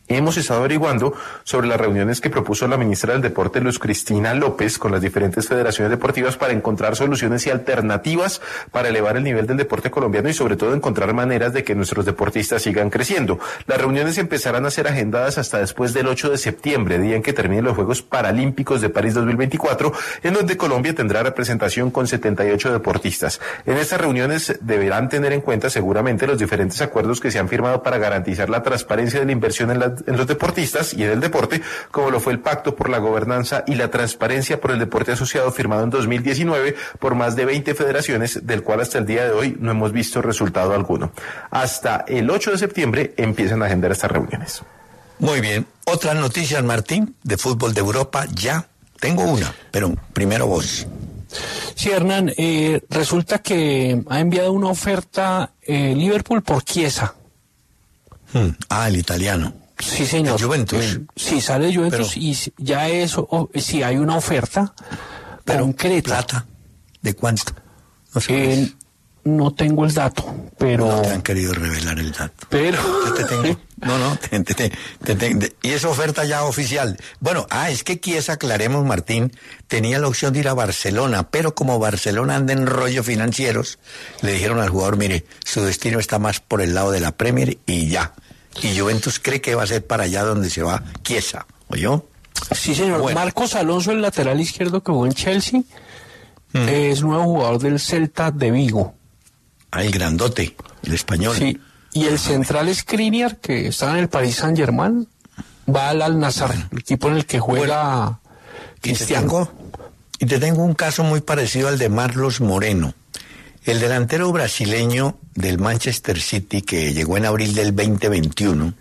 D: Hemos estado averiguando sobre las reuniones que propuso la ministra del Deporte, Luz Cristina López, con las diferentes federaciones deportivas para encontrar soluciones y alternativas para elevar el nivel del deporte colombiano y sobre todo encontrar maneras de que nuestros deportistas sigan creciendo. Las reuniones empezarán a ser agendadas hasta después del ocho de septiembre, día en que terminen los Juegos Paralímpicos de París dos mil veinticuatro, en donde Colombia tendrá representación con setenta y ocho deportistas. En estas reuniones deberán tener en cuenta seguramente los diferentes acuerdos que se han firmado para garantizar la transparencia de la inversión en la en los deportistas y en el deporte, como lo fue el Pacto por la Gobernanza y la Transparencia por el Deporte Asociado firmado en dos mil diecinueve por más de veinte federaciones, del cual hasta el día de hoy no hemos visto resultado alguno. Hasta el ocho de septiembre empiezan a agendar estas reuniones.
A: Muy bien. Otras noticias, Martín, de fútbol de Europa, ya tengo una, pero primero vos.
B: Sí, Hernán, eh, resulta que ha enviado una oferta eh, Liverpool por Chiesa.
A: Hmm. Ah, el italiano.
B: Sí, señor.
A: El Juventus.
B: Eh, sí, sale Juventus pero, y ya eso, oh, sí, hay una oferta
A: pero
B: concreta.
A: ¿Plata? ¿De cuánto?
B: No sé. Eh, no tengo el dato, pero...
A: No te han querido revelar el dato.
B: Pero...
A: Yo te tengo. No, no, te, te, te, te, te, y esa oferta ya oficial. Bueno, ah, es que Chiesa, aclaremos, Martín, tenía la opción de ir a Barcelona, pero como Barcelona anda en rollos financieros, le dijeron al jugador, mire, su destino está más por el lado de la Premier y ya. Y Juventus cree que va a ser para allá donde se va Chiesa, ¿oyó?
B: Sí, señor. Bueno. Marcos Alonso, el lateral izquierdo que jugó en Chelsea, mm. es nuevo jugador del Celta de Vigo.
A: Ah, el grandote, el español.
B: Sí, y el central Skriniar, que está en el Paris Saint-Germain, va al Al-Nassr, bueno. el equipo en el que juega bueno. Cristiano.
A: Y te, tengo, y te tengo un caso muy parecido al de Marlos Moreno. El delantero brasileño del Manchester City, que llegó en abril del veinte veintiuno,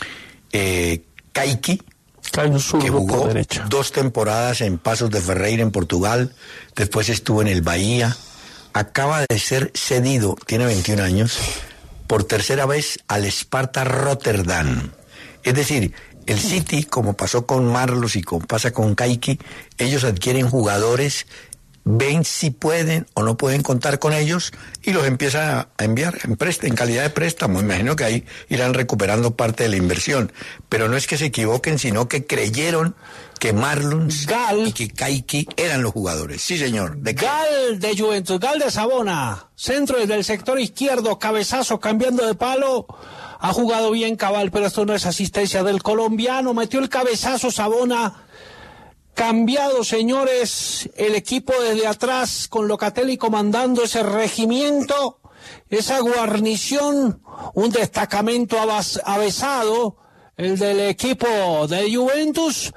A: eh, Kayki, que jugó dos temporadas en Paços de Ferreira en Portugal, después estuvo en el Bahía, acaba de ser cedido, tiene veintiún años, por tercera vez al Sparta Rotterdam. Es decir, el City, como pasó con Marlos y como pasa con Kayki, ellos adquieren jugadores, ven si pueden o no pueden contar con ellos y los empiezan a enviar en, presta, en calidad de préstamo. Imagino que ahí irán recuperando parte de la inversión. Pero no es que se equivoquen, sino que creyeron que Marlons
B: Gal,
A: y que Kayki eran los jugadores. Sí, señor.
B: ¿De Gal de Juventus, Gal de Sabona, centro desde el sector izquierdo, cabezazo cambiando de palo. Ha jugado bien Cabal, pero esto no es asistencia del colombiano. Metió el cabezazo Sabona. Cambiado, señores, el equipo desde atrás con Locatelli comandando ese regimiento, esa guarnición, un destacamento avesado, el del equipo de Juventus,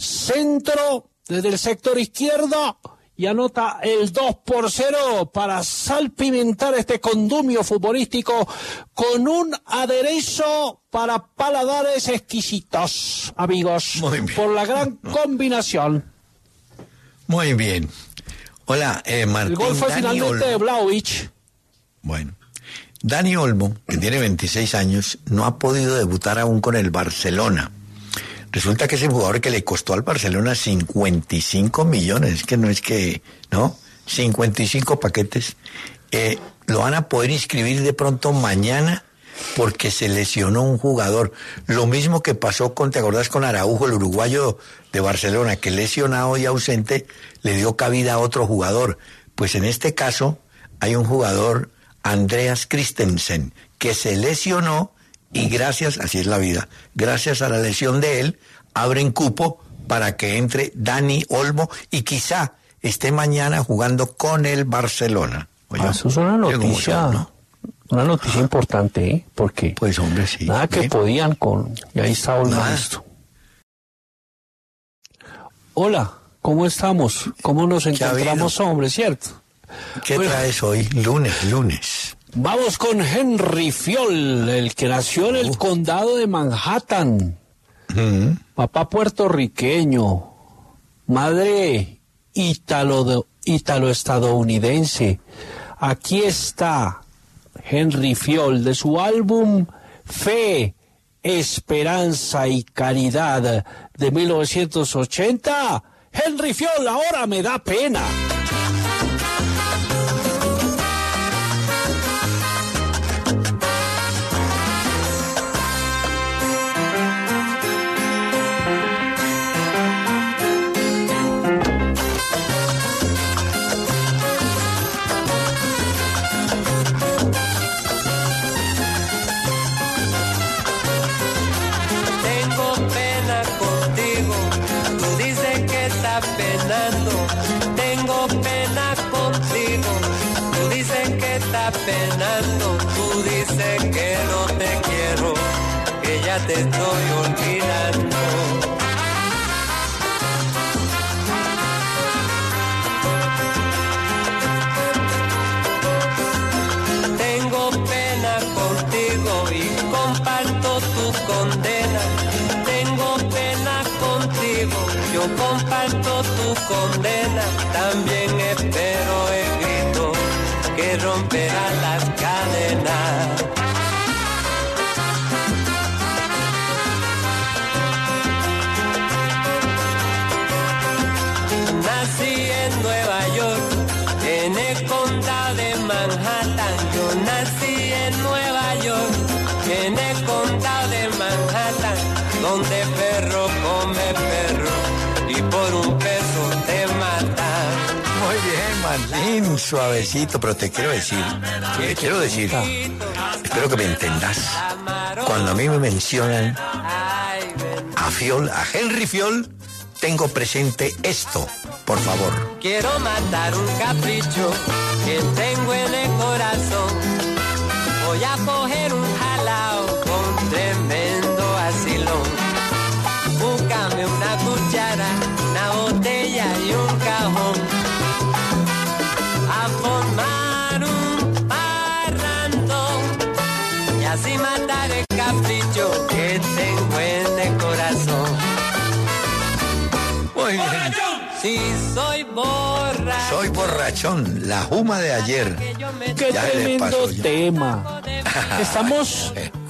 B: centro desde el sector izquierdo y anota el dos por cero para salpimentar este condumio futbolístico con un aderezo para paladares exquisitos, amigos, por la gran combinación.
A: Muy bien. Hola, eh, Martín.
B: El gol fue
A: Dani
B: finalmente
A: Olmo.
B: de Vlahovic.
A: Bueno, Dani Olmo, que tiene veintiséis años, no ha podido debutar aún con el Barcelona. Resulta que es el jugador que le costó al Barcelona cincuenta y cinco millones, es que no es que, ¿no? cincuenta y cinco paquetes. Eh, lo van a poder inscribir de pronto mañana porque se lesionó un jugador. Lo mismo que pasó con, ¿te acordás? Con Araujo, el uruguayo de Barcelona, que lesionado y ausente le dio cabida a otro jugador. Pues en este caso hay un jugador, Andreas Christensen, que se lesionó y gracias, así es la vida, gracias a la lesión de él, abren cupo para que entre Dani Olmo y quizá esté mañana jugando con el Barcelona. Oye,
B: ah, eso es una noticia, son, ¿no? Una noticia importante, ¿eh? Porque
A: pues hombre, sí.
B: Nada que ¿eh? podían con... Y ahí está Olmo listo. Hola, ¿cómo estamos? ¿Cómo nos encontramos, hombre, cierto?
A: ¿Qué bueno, traes hoy? Lunes, lunes.
B: Vamos con Henry Fiol, el que nació en el uh. condado de Manhattan. Uh-huh. Papá puertorriqueño, madre ítalo ítalo-estadounidense. Aquí está Henry Fiol de su álbum Fe, Esperanza y Caridad de mil novecientos ochenta. Henry Fiol, ahora me da pena.
E: ya te estoy olvidando. Tengo pena contigo y comparto tu condena. Tengo pena contigo, yo comparto tu condena. También espero el grito que romperá las cadenas. Nací en Nueva York, en el condado de Manhattan. Yo nací en Nueva York, en el condado de Manhattan, donde perro come perro y por un peso te matan.
A: Muy bien, Martín, suavecito, pero te quiero decir, te quiero decir, espero que me entendas. Cuando a mí me mencionan a Fiol, a Henry Fiol, tengo presente esto, por favor.
E: Quiero matar un capricho que tengo en el corazón. Voy a coger un jalao con tremendo asilón. Búscame una cuchara, una botella y un cajón. A formar un parrandón y así matar el capricho que tengo en el corazón.
A: Muy bien.
E: Sí, soy borrachón.
A: Soy borrachón, la juma de ayer.
B: Qué
A: Ya se le pasó
B: tremendo
A: ya.
B: tema. Estamos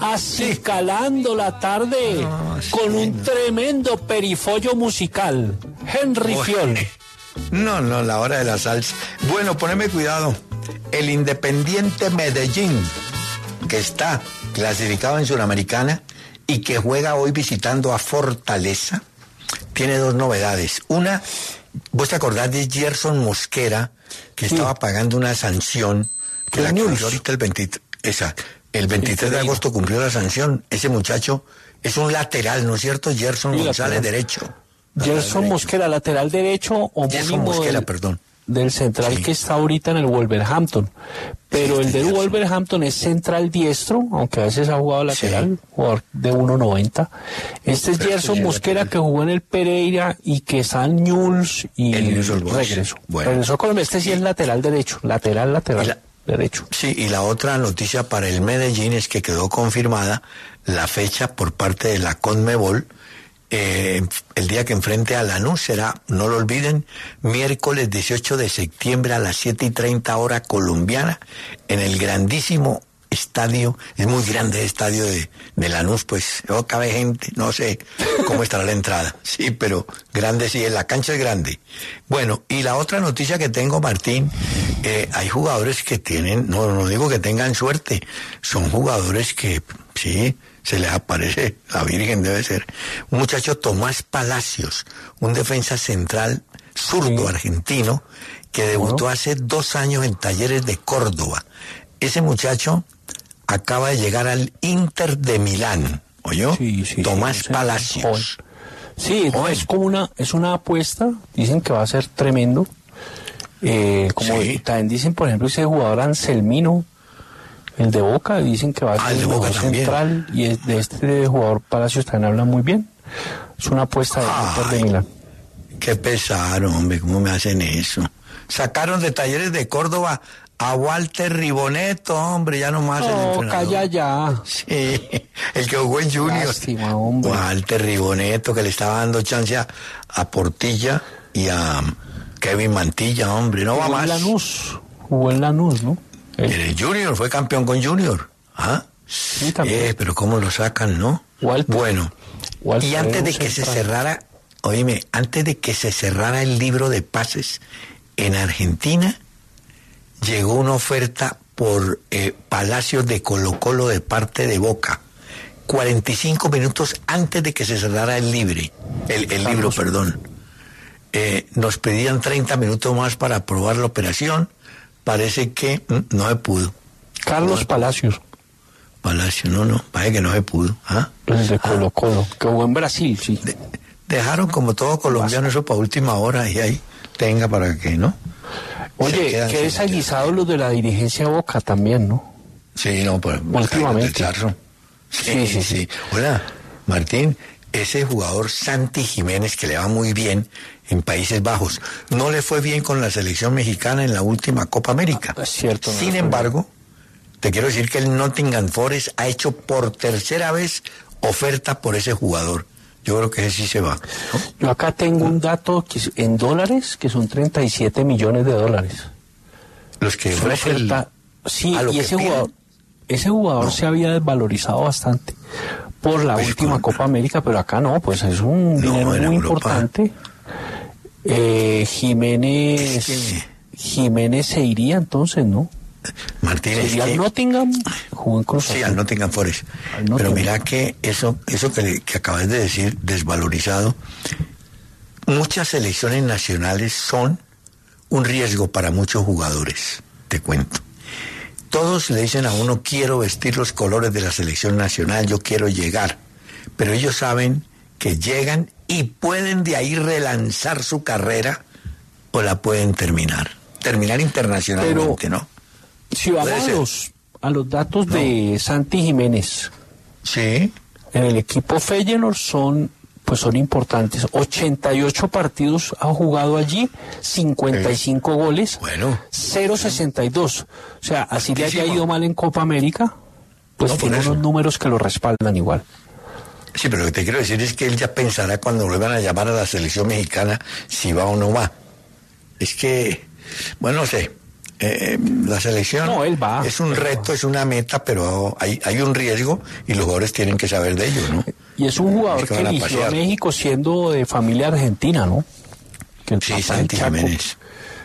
B: acicalando la tarde
A: No, sí,
B: con un
A: no.
B: tremendo perifollo musical. Henry Fiol.
A: No, no, la hora de la salsa. Bueno, poneme cuidado. El Independiente Medellín, que está clasificado en Sudamericana y que juega hoy visitando a Fortaleza, tiene dos novedades. Una, vos te acordás de Gerson Mosquera, que
B: Sí.
A: estaba pagando una sanción, que
B: Los
A: la
B: News.
A: cumplió ahorita el veintitrés, esa, el veintitrés de agosto cumplió la sanción. Ese muchacho es un lateral, ¿no es cierto? Gerson
B: Sí,
A: González,
B: lateral.
A: derecho.
B: Gerson
A: Derecho.
B: Mosquera, lateral derecho,
A: Gerson
B: homónimo
A: Mosquera,
B: del,
A: perdón.
B: del central
A: Sí.
B: que está ahorita en el Wolverhampton. Pero
A: Sí,
B: el
A: este
B: del
A: Gerson.
B: Wolverhampton es central diestro, aunque a veces ha jugado lateral, jugador de uno noventa. Este es
A: Pero este
B: Gerson
A: sí es
B: Mosquera,
A: lateral.
B: que jugó en el Pereira y que está en Newell's y
A: El Newell's Old Boys.
B: regresó.
A: Bueno.
B: Regresó a Colombia. Este sí es lateral derecho, lateral, lateral,
A: Y la-
B: derecho.
A: Sí, y la otra noticia para el Medellín es que quedó confirmada la fecha por parte de la Conmebol. Eh, el día que enfrente a Lanús será, no lo olviden, miércoles dieciocho de septiembre a las siete y treinta hora colombiana en el grandísimo estadio, es muy grande el estadio de, de Lanús, pues no cabe gente, no sé cómo estará la entrada, sí, pero grande sí, la cancha es grande. Bueno, y la otra noticia que tengo, Martín, eh, hay jugadores que tienen, no, no digo que tengan suerte, son jugadores que, sí, se les aparece la Virgen, debe ser. Un muchacho, Tomás Palacios, un defensa central zurdo
B: Sí.
A: argentino, que debutó
B: Bueno.
A: hace dos años en Talleres de Córdoba. Ese muchacho acaba de llegar al Inter de Milán, ¿oyó?
B: Sí, sí,
A: Tomás
B: sí, sí,
A: Palacios.
B: joven. Sí, no,
A: Joven.
B: es como una, es una apuesta, dicen que va a ser tremendo. Eh, como
A: Sí.
B: también dicen, por ejemplo, ese jugador Anselmino, el de Boca, dicen que va a
A: Ah,
B: ser
A: el
B: el
A: de Boca
B: mejor
A: también.
B: central, y es- de este jugador Palacios también habla muy bien. Es una apuesta del Inter de
A: Ay.
B: Milán.
A: Qué pesar, hombre, ¿cómo me hacen eso? Sacaron de Talleres de Córdoba a Walter Riboneto, hombre, ya nomás el
B: No,
A: entrenador.
B: calla ya.
A: Sí, el que jugó en Junior.
B: Lástima, hombre.
A: Walter Riboneto, que le estaba dando chance a, a Portilla y a um, Kevin Mantilla, hombre, no va
B: Jugó en
A: más.
B: Lanús, jugó en Lanús, ¿no?
A: En
B: El-
A: el Junior, fue campeón con Junior. ¿Ah?
B: Sí, también.
A: Eh, pero cómo lo sacan, ¿no?
B: Walter.
A: Bueno,
B: Walter
A: y antes
B: era
A: de
B: un
A: que se
B: central.
A: cerrara, oíme, antes de que se cerrara el libro de pases en Argentina, llegó una oferta por eh, Palacios de Colo Colo de parte de Boca. cuarenta y cinco minutos antes de que se cerrara el libre, el, el libro, perdón. Eh, nos pedían treinta minutos más para aprobar la operación. Parece que mm, no se pudo.
B: Carlos
A: No,
B: Palacios,
A: Palacio, no, no, parece que no se pudo. ¿Ah?
B: el de Colo Colo, que jugó en Brasil, sí.
A: De- dejaron como todo colombiano eso para última hora y ahí tenga para que, ¿no? Se
B: Oye,
A: quedan
B: qué
A: sin
B: desaguisados los de la dirigencia Boca también, ¿no?
A: Sí, no, pues
B: Últimamente.
A: del Charro. Sí,
B: Sí, sí,
A: sí,
B: sí.
A: Hola, Martín, ese jugador Santi Jiménez, que le va muy bien en Países Bajos, no le fue bien con la selección mexicana en la última Copa América.
B: Es cierto.
A: Sin no embargo, te quiero decir que el Nottingham Forest ha hecho por tercera vez oferta por ese jugador. Yo creo que ese sí se va, ¿no?
B: Yo acá tengo un dato que es en dólares, que son treinta y siete millones de dólares.
A: Los que ofrece el...
B: Sí, y ese jugador, ese jugador no. se había desvalorizado bastante por la pues última con... Copa América, pero acá no, pues es un no, dinero muy Europa. importante. Eh, Jiménez, es que... Jiménez se iría entonces, ¿no?
A: Martínez.
B: ¿Sería al Nottingham? Jugó en Cruz
A: Sí, al Nottingham Forest. Al Nottingham. Pero mira que eso, eso que, que acabas de decir, desvalorizado, muchas selecciones nacionales son un riesgo para muchos jugadores, te cuento. Todos le dicen a uno, quiero vestir los colores de la selección nacional, yo quiero llegar. Pero ellos saben que llegan y pueden de ahí relanzar su carrera o la pueden terminar. Terminar internacionalmente, Pero... ¿no?
B: Si vamos a los, a los datos no. de Santi Jiménez,
A: sí,
B: en el equipo Feyenoord son, pues son importantes. ochenta y ocho partidos ha jugado allí, cincuenta y cinco sí. goles,
A: bueno,
B: cero sesenta y dos. O sea, así le haya ido mal en Copa América, pues no, tiene unos números que lo respaldan igual.
A: Sí, pero lo que te quiero decir es que él ya pensará cuando vuelvan a llamar a la selección mexicana si va o no va. Es que, bueno, no sé. Eh, la selección
B: no, él va,
A: es un reto, va. es una meta, pero hay, hay un riesgo y los jugadores tienen que saber de ello, ¿no?
B: Y es un jugador es que, que eligió a México siendo de familia argentina, ¿no?
A: Que el sí, Santi Jiménez,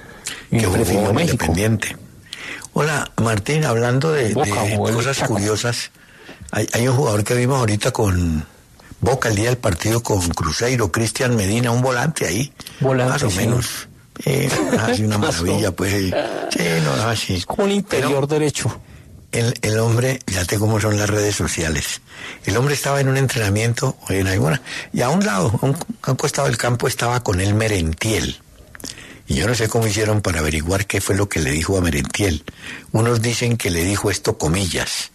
A: que jugó en Independiente. Hola, Martín, hablando de, Boca, de cosas curiosas, hay, hay un jugador que vimos ahorita con Boca el día del partido con Cruzeiro, Cristian Medina, un volante ahí,
B: volante,
A: más o
B: sí.
A: menos. Eh, así una maravilla, pues. Sí, no, así.
B: Como un interior Pero derecho.
A: El, el hombre, fíjate cómo son las redes sociales. El hombre estaba en un entrenamiento en alguna, y a un lado, a un, a un costado del campo, estaba con él Merentiel. Y yo no sé cómo hicieron para averiguar qué fue lo que le dijo a Merentiel. Unos dicen que le dijo esto, comillas: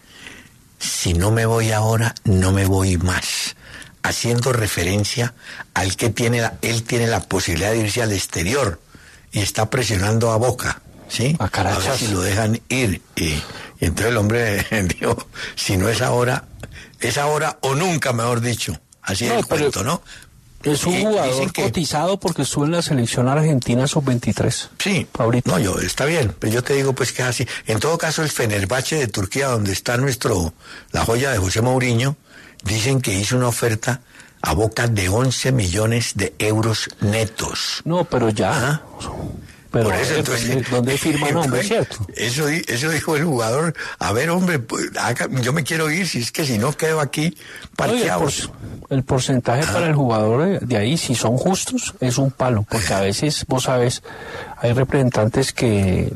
A: si no me voy ahora, no me voy más. Haciendo referencia al que tiene la, él tiene la posibilidad de irse al exterior. Y está presionando a Boca, ¿sí?
B: A,
A: a ver si lo dejan ir. Y, y entonces el hombre dijo, si no es ahora, es ahora o nunca, mejor dicho. Así no, es el cuento, ¿no?
B: Es un y, jugador que, cotizado porque estuvo en la selección argentina sub veintitrés.
A: Sí,
B: ahorita.
A: No, yo, está bien, pero yo te digo pues que es así. En todo caso, el Fenerbahce de Turquía, donde está nuestro, la joya de José Mourinho, dicen que hizo una oferta a Boca de once millones de euros netos.
B: No, pero ya. ¿Ah? Pero
A: por eso,
B: ver,
A: entonces,
B: ¿dónde, ¿dónde firma nombre, cierto?
A: Eso, eso dijo el jugador. A ver, hombre, pues, haga, yo me quiero ir, si es que si no quedo aquí parqueado.
B: No, el, por, el porcentaje ah. para el jugador de ahí, si son justos, es un palo, porque a veces, vos sabes, hay representantes que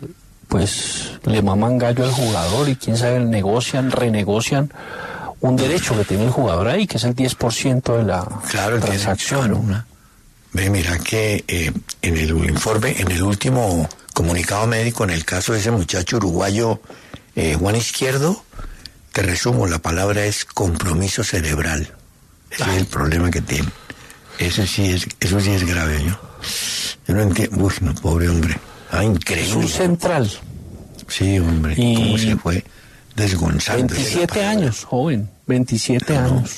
B: pues le maman gallo al jugador y quién sabe, negocian, renegocian un derecho que tiene el jugador ahí, que es el diez por ciento de la
A: claro,
B: transacción.
A: Tiene, claro, ve, mira que eh, en el informe, en el último comunicado médico, en el caso de ese muchacho uruguayo, eh, Juan Izquierdo, te resumo, la palabra es compromiso cerebral. Ese Ay. es el problema que tiene. Eso sí es, eso sí es grave, ¿no? Yo no entiendo. Uy, no, pobre hombre. Ah, increíble.
B: Es un central.
A: Sí, hombre.
B: Y...
A: ¿Cómo se fue desgonzando?
B: veintisiete años, joven. veintisiete no, años.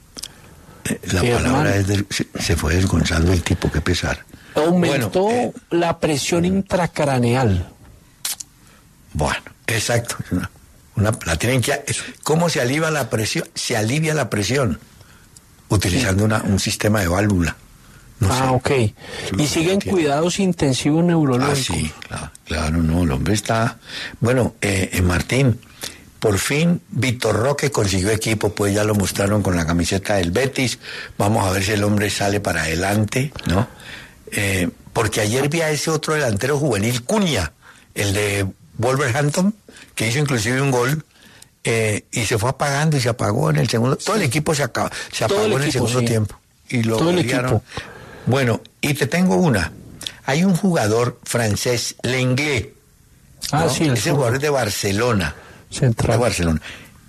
A: La Qué palabra hermano. es de, se, se fue desgonzando el tipo, qué pesar.
B: Aumentó bueno, eh, la presión intracraneal.
A: Bueno, exacto. Una, una, la tienen que, ¿cómo se alivia la presión? Se alivia la presión utilizando sí. una, un sistema de válvula. No
B: ah, sé. ok. Y siguen cuidados intensivos neurológicos.
A: Ah, sí, claro, claro, no, el hombre está... Bueno, eh, eh, Martín, por fin Vitor Roque consiguió equipo, pues ya lo mostraron con la camiseta del Betis. Vamos a ver si el hombre sale para adelante, ¿no? Eh, porque ayer vi a ese otro delantero juvenil, Cunha, el de Wolverhampton, que hizo inclusive un gol, eh, y se fue apagando y se apagó en el segundo... Todo el equipo se, acaba, se apagó en el equipo, segundo sí. tiempo. Y lo
B: Todo el equipo.
A: Bueno, y te tengo una. Hay un jugador francés, Lenglet.
B: Ah,
A: ¿no?
B: sí.
A: Ese jugador es de Barcelona.
B: Central.
A: De Barcelona.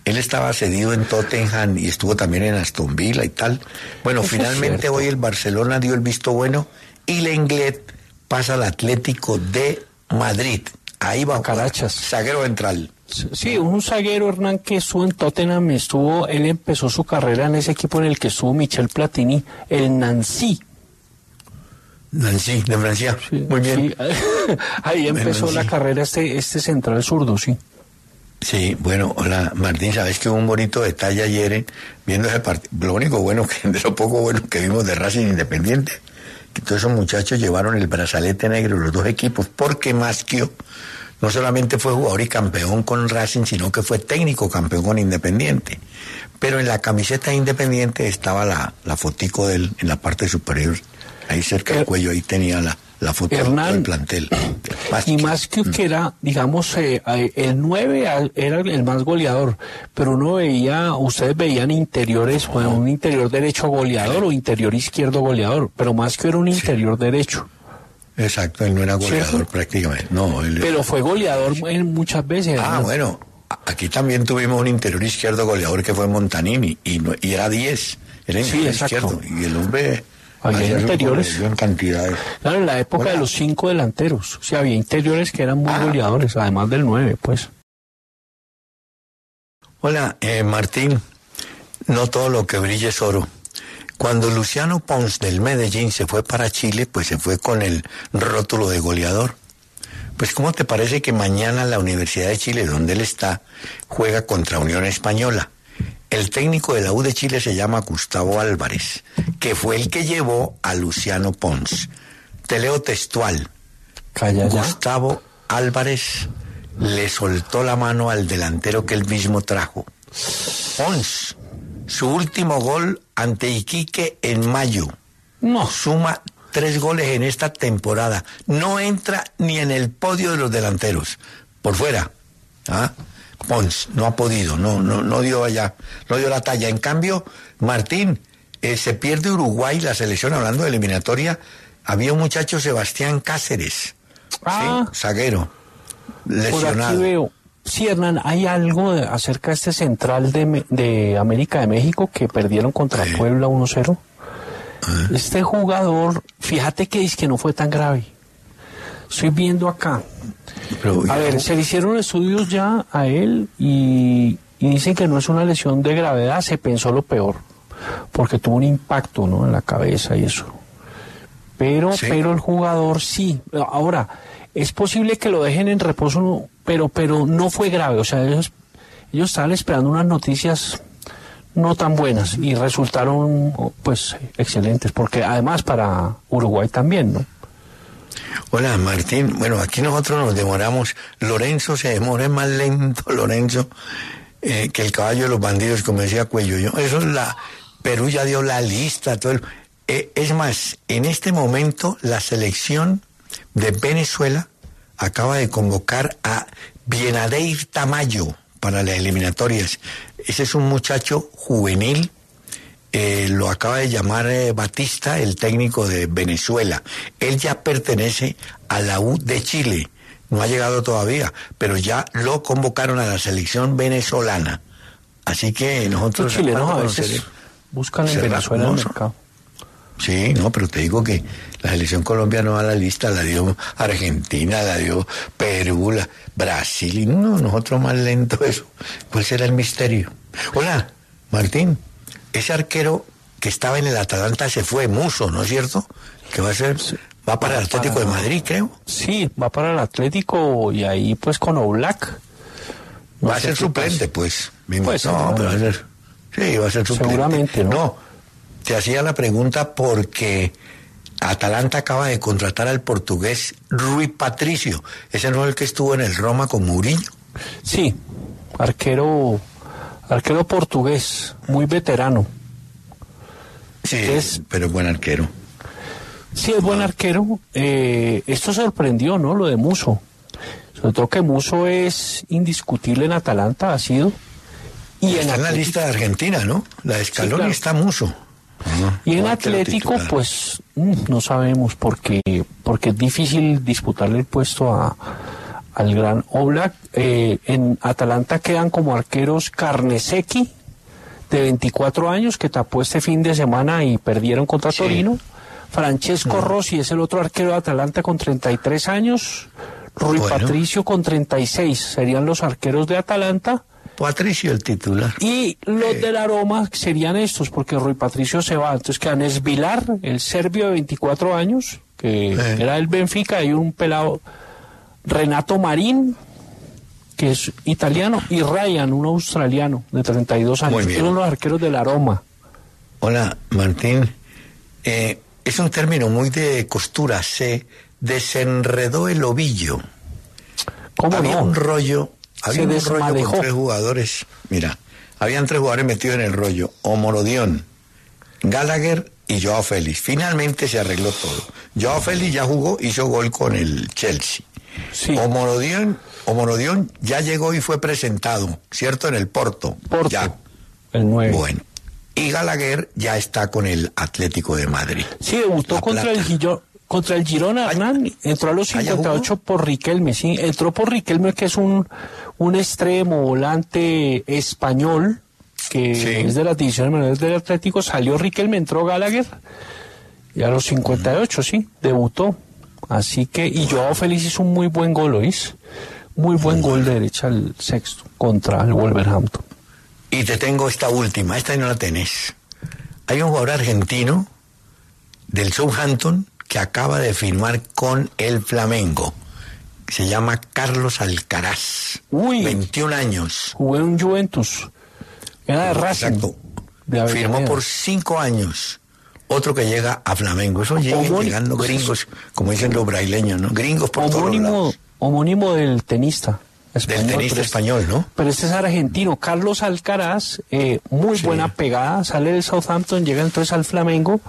A: Él estaba cedido en Tottenham y estuvo también en Aston Villa y tal. Bueno,
B: Eso
A: finalmente hoy el Barcelona dio el visto bueno y Lenglet pasa al Atlético de Madrid. Ahí va
B: Carachas.
A: zaguero ventral.
B: Sí, un zaguero, Hernán, que estuvo en Tottenham, estuvo, él empezó su carrera en ese equipo en el que estuvo Michel Platini, el Nancy.
A: Nancy, de Francia.
B: Sí,
A: Muy bien.
B: sí. Ahí empezó
A: Nancy.
B: la carrera este, este central zurdo, sí.
A: Sí, bueno, hola Martín, sabes que hubo un bonito detalle ayer eh, viendo ese partido. Lo único bueno, que de lo poco bueno que vimos de Racing Independiente, que todos esos muchachos llevaron el brazalete negro, los dos equipos, porque Maschio no solamente fue jugador y campeón con Racing, sino que fue técnico campeón con Independiente. Pero en la camiseta de Independiente estaba la, la fotico de él en la parte superior, ahí cerca del cuello, ahí tenía la, la foto
B: Hernán,
A: del plantel.
B: Y Maschio, que era, digamos, eh, el nueve era el más goleador, pero uno veía, ustedes veían interiores, bueno, un interior derecho goleador o interior izquierdo goleador, pero Maschio era un interior sí. derecho.
A: Exacto, él no era goleador ¿cierto? Prácticamente, no. Él
B: pero fue goleador en muchas veces.
A: Ah,
B: ¿no?
A: bueno, aquí también tuvimos un interior izquierdo goleador que fue Montanini, y, no, y era diez, era
B: sí,
A: izquierdo, y el hombre...
B: Había interiores.
A: En cantidades.
B: Claro, en la época Hola. de los cinco delanteros. O sea, había interiores que eran muy ah. goleadores, además del nueve, pues.
A: Hola, eh, Martín. No todo lo que brilla es oro. Cuando Luciano Pons del Medellín se fue para Chile, pues se fue con el rótulo de goleador. Pues, ¿cómo te parece que mañana la Universidad de Chile, donde él está, juega contra Unión Española? El técnico de la U de Chile se llama Gustavo Álvarez, que fue el que llevó a Luciano Pons. Te leo textual.
B: Calla ya.
A: Gustavo Álvarez le soltó la mano al delantero que él mismo trajo. Pons, su último gol ante Iquique en mayo.
B: No.
A: Suma tres goles en esta temporada. No entra ni en el podio de los delanteros. Por fuera. ¿Ah? Pons no ha podido, no, no, no dio allá, no dio la talla. En cambio, Martín, eh, se pierde Uruguay, la selección, hablando de eliminatoria, había un muchacho, Sebastián Cáceres,
B: ah,
A: ¿sí? Zaguero, lesionado.
B: Por aquí veo. Sí, Hernán, hay algo de, acerca de este central de, de América de México que perdieron contra sí. Puebla uno cero. ¿Eh? Este jugador, fíjate que dice que no fue tan grave. Estoy viendo acá. Pero, a ver, se le hicieron estudios ya a él y, y dicen que no es una lesión de gravedad, se pensó lo peor, porque tuvo un impacto, ¿no?, en la cabeza y eso. Pero, ¿sí? pero el jugador sí. Ahora, es posible que lo dejen en reposo, pero, pero no fue grave. O sea, ellos, ellos estaban esperando unas noticias no tan buenas y resultaron, pues, excelentes, porque además para Uruguay también, ¿no?
A: Hola, Martín. Bueno, aquí nosotros nos demoramos. Lorenzo se demora más lento, Lorenzo, eh, que el caballo de los bandidos, como decía Cuello. Yo, eso es la... Perú ya dio la lista, todo el... eh, es más, en este momento la selección de Venezuela acaba de convocar a Bienadeir Tamayo para las eliminatorias. Ese es un muchacho juvenil. Eh, lo acaba de llamar eh, Batista, el técnico de Venezuela. Él ya pertenece a la U de Chile, no ha llegado todavía, pero ya lo convocaron a la selección venezolana. Así que nosotros...
B: Los chilenos a veces buscan en Venezuela el mercado.
A: Sí, no, pero te digo que la selección Colombia no da la lista, la dio Argentina, la dio Perú, la Brasil, y no, nosotros más lento eso. ¿Cuál será el misterio? Hola, Martín. Ese arquero que estaba en el Atalanta se fue, Muso, ¿no es cierto? Que va a ser, va para el Atlético para, de Madrid, creo.
B: Sí, va para el Atlético y ahí pues con Oblak.
A: No va a ser suplente, pues. pues no, pero va a ser, sí, va a ser suplente.
B: Seguramente, ¿no?
A: No, te hacía la pregunta porque Atalanta acaba de contratar al portugués Rui Patricio. Ese no es el que estuvo en el Roma con Mourinho.
B: Sí, arquero... Arquero portugués, muy veterano.
A: Sí, es, pero buen arquero.
B: Sí, es buen arquero. Eh, esto sorprendió, ¿no?, lo de Muso. Sobre todo que Muso es indiscutible en Atalanta, ha sido. Y
A: está en, en la lista de Argentina, ¿no? La de Scaloni, sí, claro. Está Muso. Uh-huh.
B: Y en Atlético, pues, no sabemos, porque, porque es difícil disputarle el puesto a, al gran Oblak. Eh, en Atalanta quedan como arqueros Carnesecchi, de veinticuatro años, que tapó este fin de semana y perdieron contra sí. Torino. Francesco no. Rossi es el otro arquero de Atalanta con treinta y tres años. Rui bueno. Patricio con treinta y seis. Serían los arqueros de Atalanta.
A: Patricio el titular.
B: Y los eh. de la Roma serían estos, porque Rui Patricio se va. Entonces quedan Esvilar, el serbio de veinticuatro años, que eh. era el Benfica, y un pelado Renato Marín, que es italiano, y Ryan, un australiano de treinta y dos años. Son los arqueros de la Roma.
A: Hola, Martín. Eh, es un término muy de costura. Se desenredó el ovillo.
B: ¿Cómo
A: había
B: no?
A: un rollo, había
B: Se
A: un
B: desmadejó.
A: rollo con tres jugadores. Mira, habían tres jugadores metidos en el rollo. Omorodion, Gallagher y Joao Félix. Finalmente se arregló todo. Joao Félix ya jugó, hizo gol con el Chelsea.
B: Sí.
A: Omorodion, Omorodion ya llegó y fue presentado, ¿cierto? En el Porto.
B: Porto,
A: ya.
B: el nueve.
A: Bueno. Y Gallagher ya está con el Atlético de Madrid.
B: Sí, debutó
A: La
B: contra
A: Plata.
B: el, Giro, contra el Girona, Hernán. Entró a los cincuenta y ocho por Riquelme, sí. Entró por Riquelme, que es un, un extremo volante español, que sí. es de las divisiones menores del Atlético. Salió Riquelme, entró Gallagher. Y a los cincuenta y ocho, sí, debutó. Así que, y Joao Félix hizo un muy buen gol, ¿oís? Muy buen gol de derecha, el sexto, contra el Wolverhampton.
A: Y te tengo esta última, esta no la tenés. Hay un jugador argentino del Southampton que acaba de firmar con el Flamengo. Se llama Carlos Alcaraz.
B: Uy.
A: veintiún años.
B: Jugó en un Juventus. Era de Racing.
A: Exacto.
B: De
A: Firmó por cinco años. Otro que llega a Flamengo. Eso llega llegando gringos, como dicen los brasileños, ¿no? Gringos por
B: homónimo,
A: todos lados.
B: Homónimo del tenista. Español,
A: del tenista
B: pero
A: español, ¿no?
B: Pero este es argentino. Carlos Alcaraz, eh, muy sí. buena pegada. Sale del Southampton, llega entonces al Flamengo.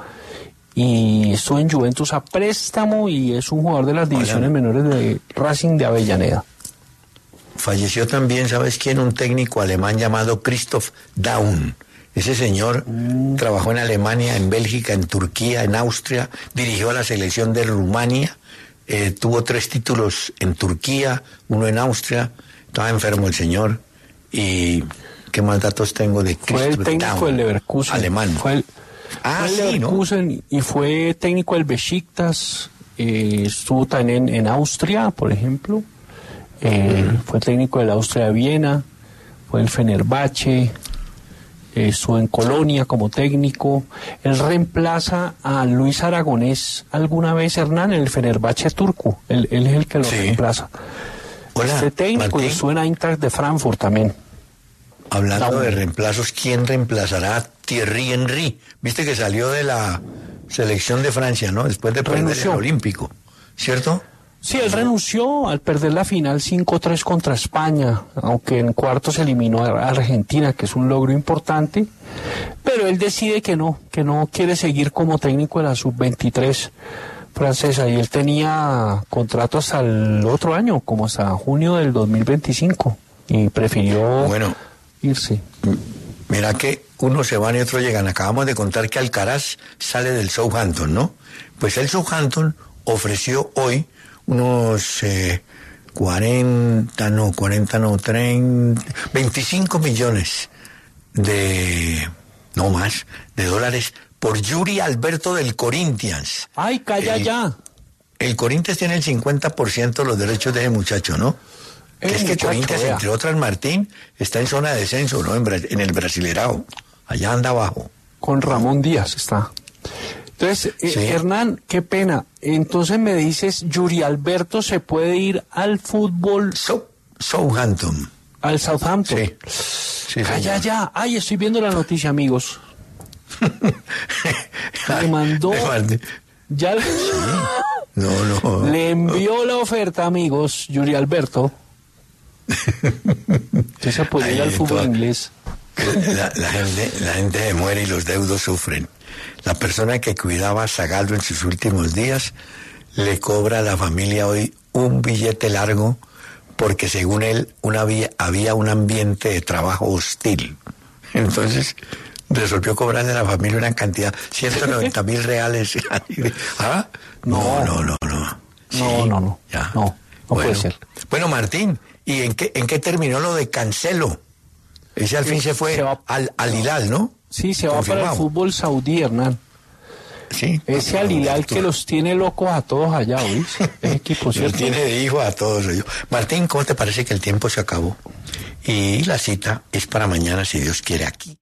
B: Y estuvo en Juventus a préstamo y es un jugador de las divisiones Hola. menores de Racing de Avellaneda.
A: Falleció también, ¿sabes quién? Un técnico alemán llamado Christoph Daum. Ese señor mm. trabajó en Alemania, en Bélgica, en Turquía, en Austria, dirigió a la selección de Rumania, eh, tuvo tres títulos en Turquía, uno en Austria, estaba enfermo el señor. Y ¿qué más datos tengo de Christoph Daum?
B: Fue el técnico
A: Daum,
B: del Leverkusen.
A: Alemán.
B: Fue el,
A: ah,
B: fue el
A: sí,
B: Leverkusen,
A: ¿no?
B: Y fue técnico del Besiktas, eh, estuvo también en, en Austria, por ejemplo. Eh, uh-huh. Fue técnico del Austria de Viena, fue el Fenerbahce, eh, estuvo en Colonia como técnico. Él reemplaza a Luis Aragonés alguna vez, Hernán, en el Fenerbahce turco. Él, él es el que lo sí. reemplaza.
A: Hola,
B: este técnico
A: Martín.
B: Y estuvo en Eintracht de Frankfurt también.
A: Hablando
B: no.
A: de reemplazos, ¿quién reemplazará a Thierry Henry? Viste que salió de la selección de Francia, ¿no? Después de perder el Olímpico, ¿cierto?
B: Sí, él renunció al perder la final cinco tres contra España, aunque en cuartos eliminó a Argentina, que es un logro importante, pero él decide que no, que no quiere seguir como técnico de la sub veintitrés francesa, y él tenía contrato hasta el otro año, como hasta junio del dos mil veinticinco, y prefirió
A: bueno,
B: irse.
A: Mira que unos se van y otros llegan. Acabamos de contar que Alcaraz sale del Southampton, ¿no? Pues el Southampton ofreció hoy unos eh, cuarenta, no, cuarenta, no, treinta, veinticinco millones de, no más, de dólares por Yuri Alberto del Corinthians.
B: ¡Ay, calla
A: el,
B: ya!
A: El Corinthians tiene el cincuenta por ciento de los derechos de ese muchacho, ¿no?
B: El
A: es que
B: muchacho,
A: Corinthians,
B: vea.
A: entre otras, Martín, está en zona de descenso, ¿no? En, en el Brasilerao. Allá anda abajo.
B: Con Ramón Díaz está. Entonces, eh,
A: sí.
B: Hernán, qué pena. Entonces me dices, Yuri Alberto se puede ir al fútbol...
A: So, Southampton.
B: Al Southampton.
A: Sí. sí
B: Calla
A: señor.
B: ya. Ay, estoy viendo la noticia, amigos. Le mandó... Ya le...
A: Sí. No, no.
B: Le envió la oferta, amigos, Yuri Alberto. Que se puede ir al fútbol
A: toda...
B: inglés.
A: La, la, gente, la gente se muere y los deudos sufren. La persona que cuidaba a Zagallo en sus últimos días le cobra a la familia hoy un billete largo porque según él una vía, había un ambiente de trabajo hostil. Entonces resolvió cobrarle a la familia una cantidad, ciento noventa mil reales. ¿Ah? No, no, no, no. Sí,
B: no, no, no.
A: Ya.
B: No. No
A: bueno,
B: puede ser.
A: Bueno, Martín, ¿y en qué, en qué terminó lo de Cancelo? Ese al
B: Sí,
A: fin se fue
B: se va-
A: al, al Hilal, ¿no?
B: Sí, se va para
A: Confirmado.
B: el fútbol saudí, Hernán.
A: Sí.
B: Ese Al Hilal que los tiene locos a todos allá, ¿oís? Ese equipo,
A: Los
B: ¿cierto?
A: tiene de hijo a todos ellos. Martín, ¿cómo te parece que el tiempo se acabó? Y la cita es para mañana, si Dios quiere, aquí.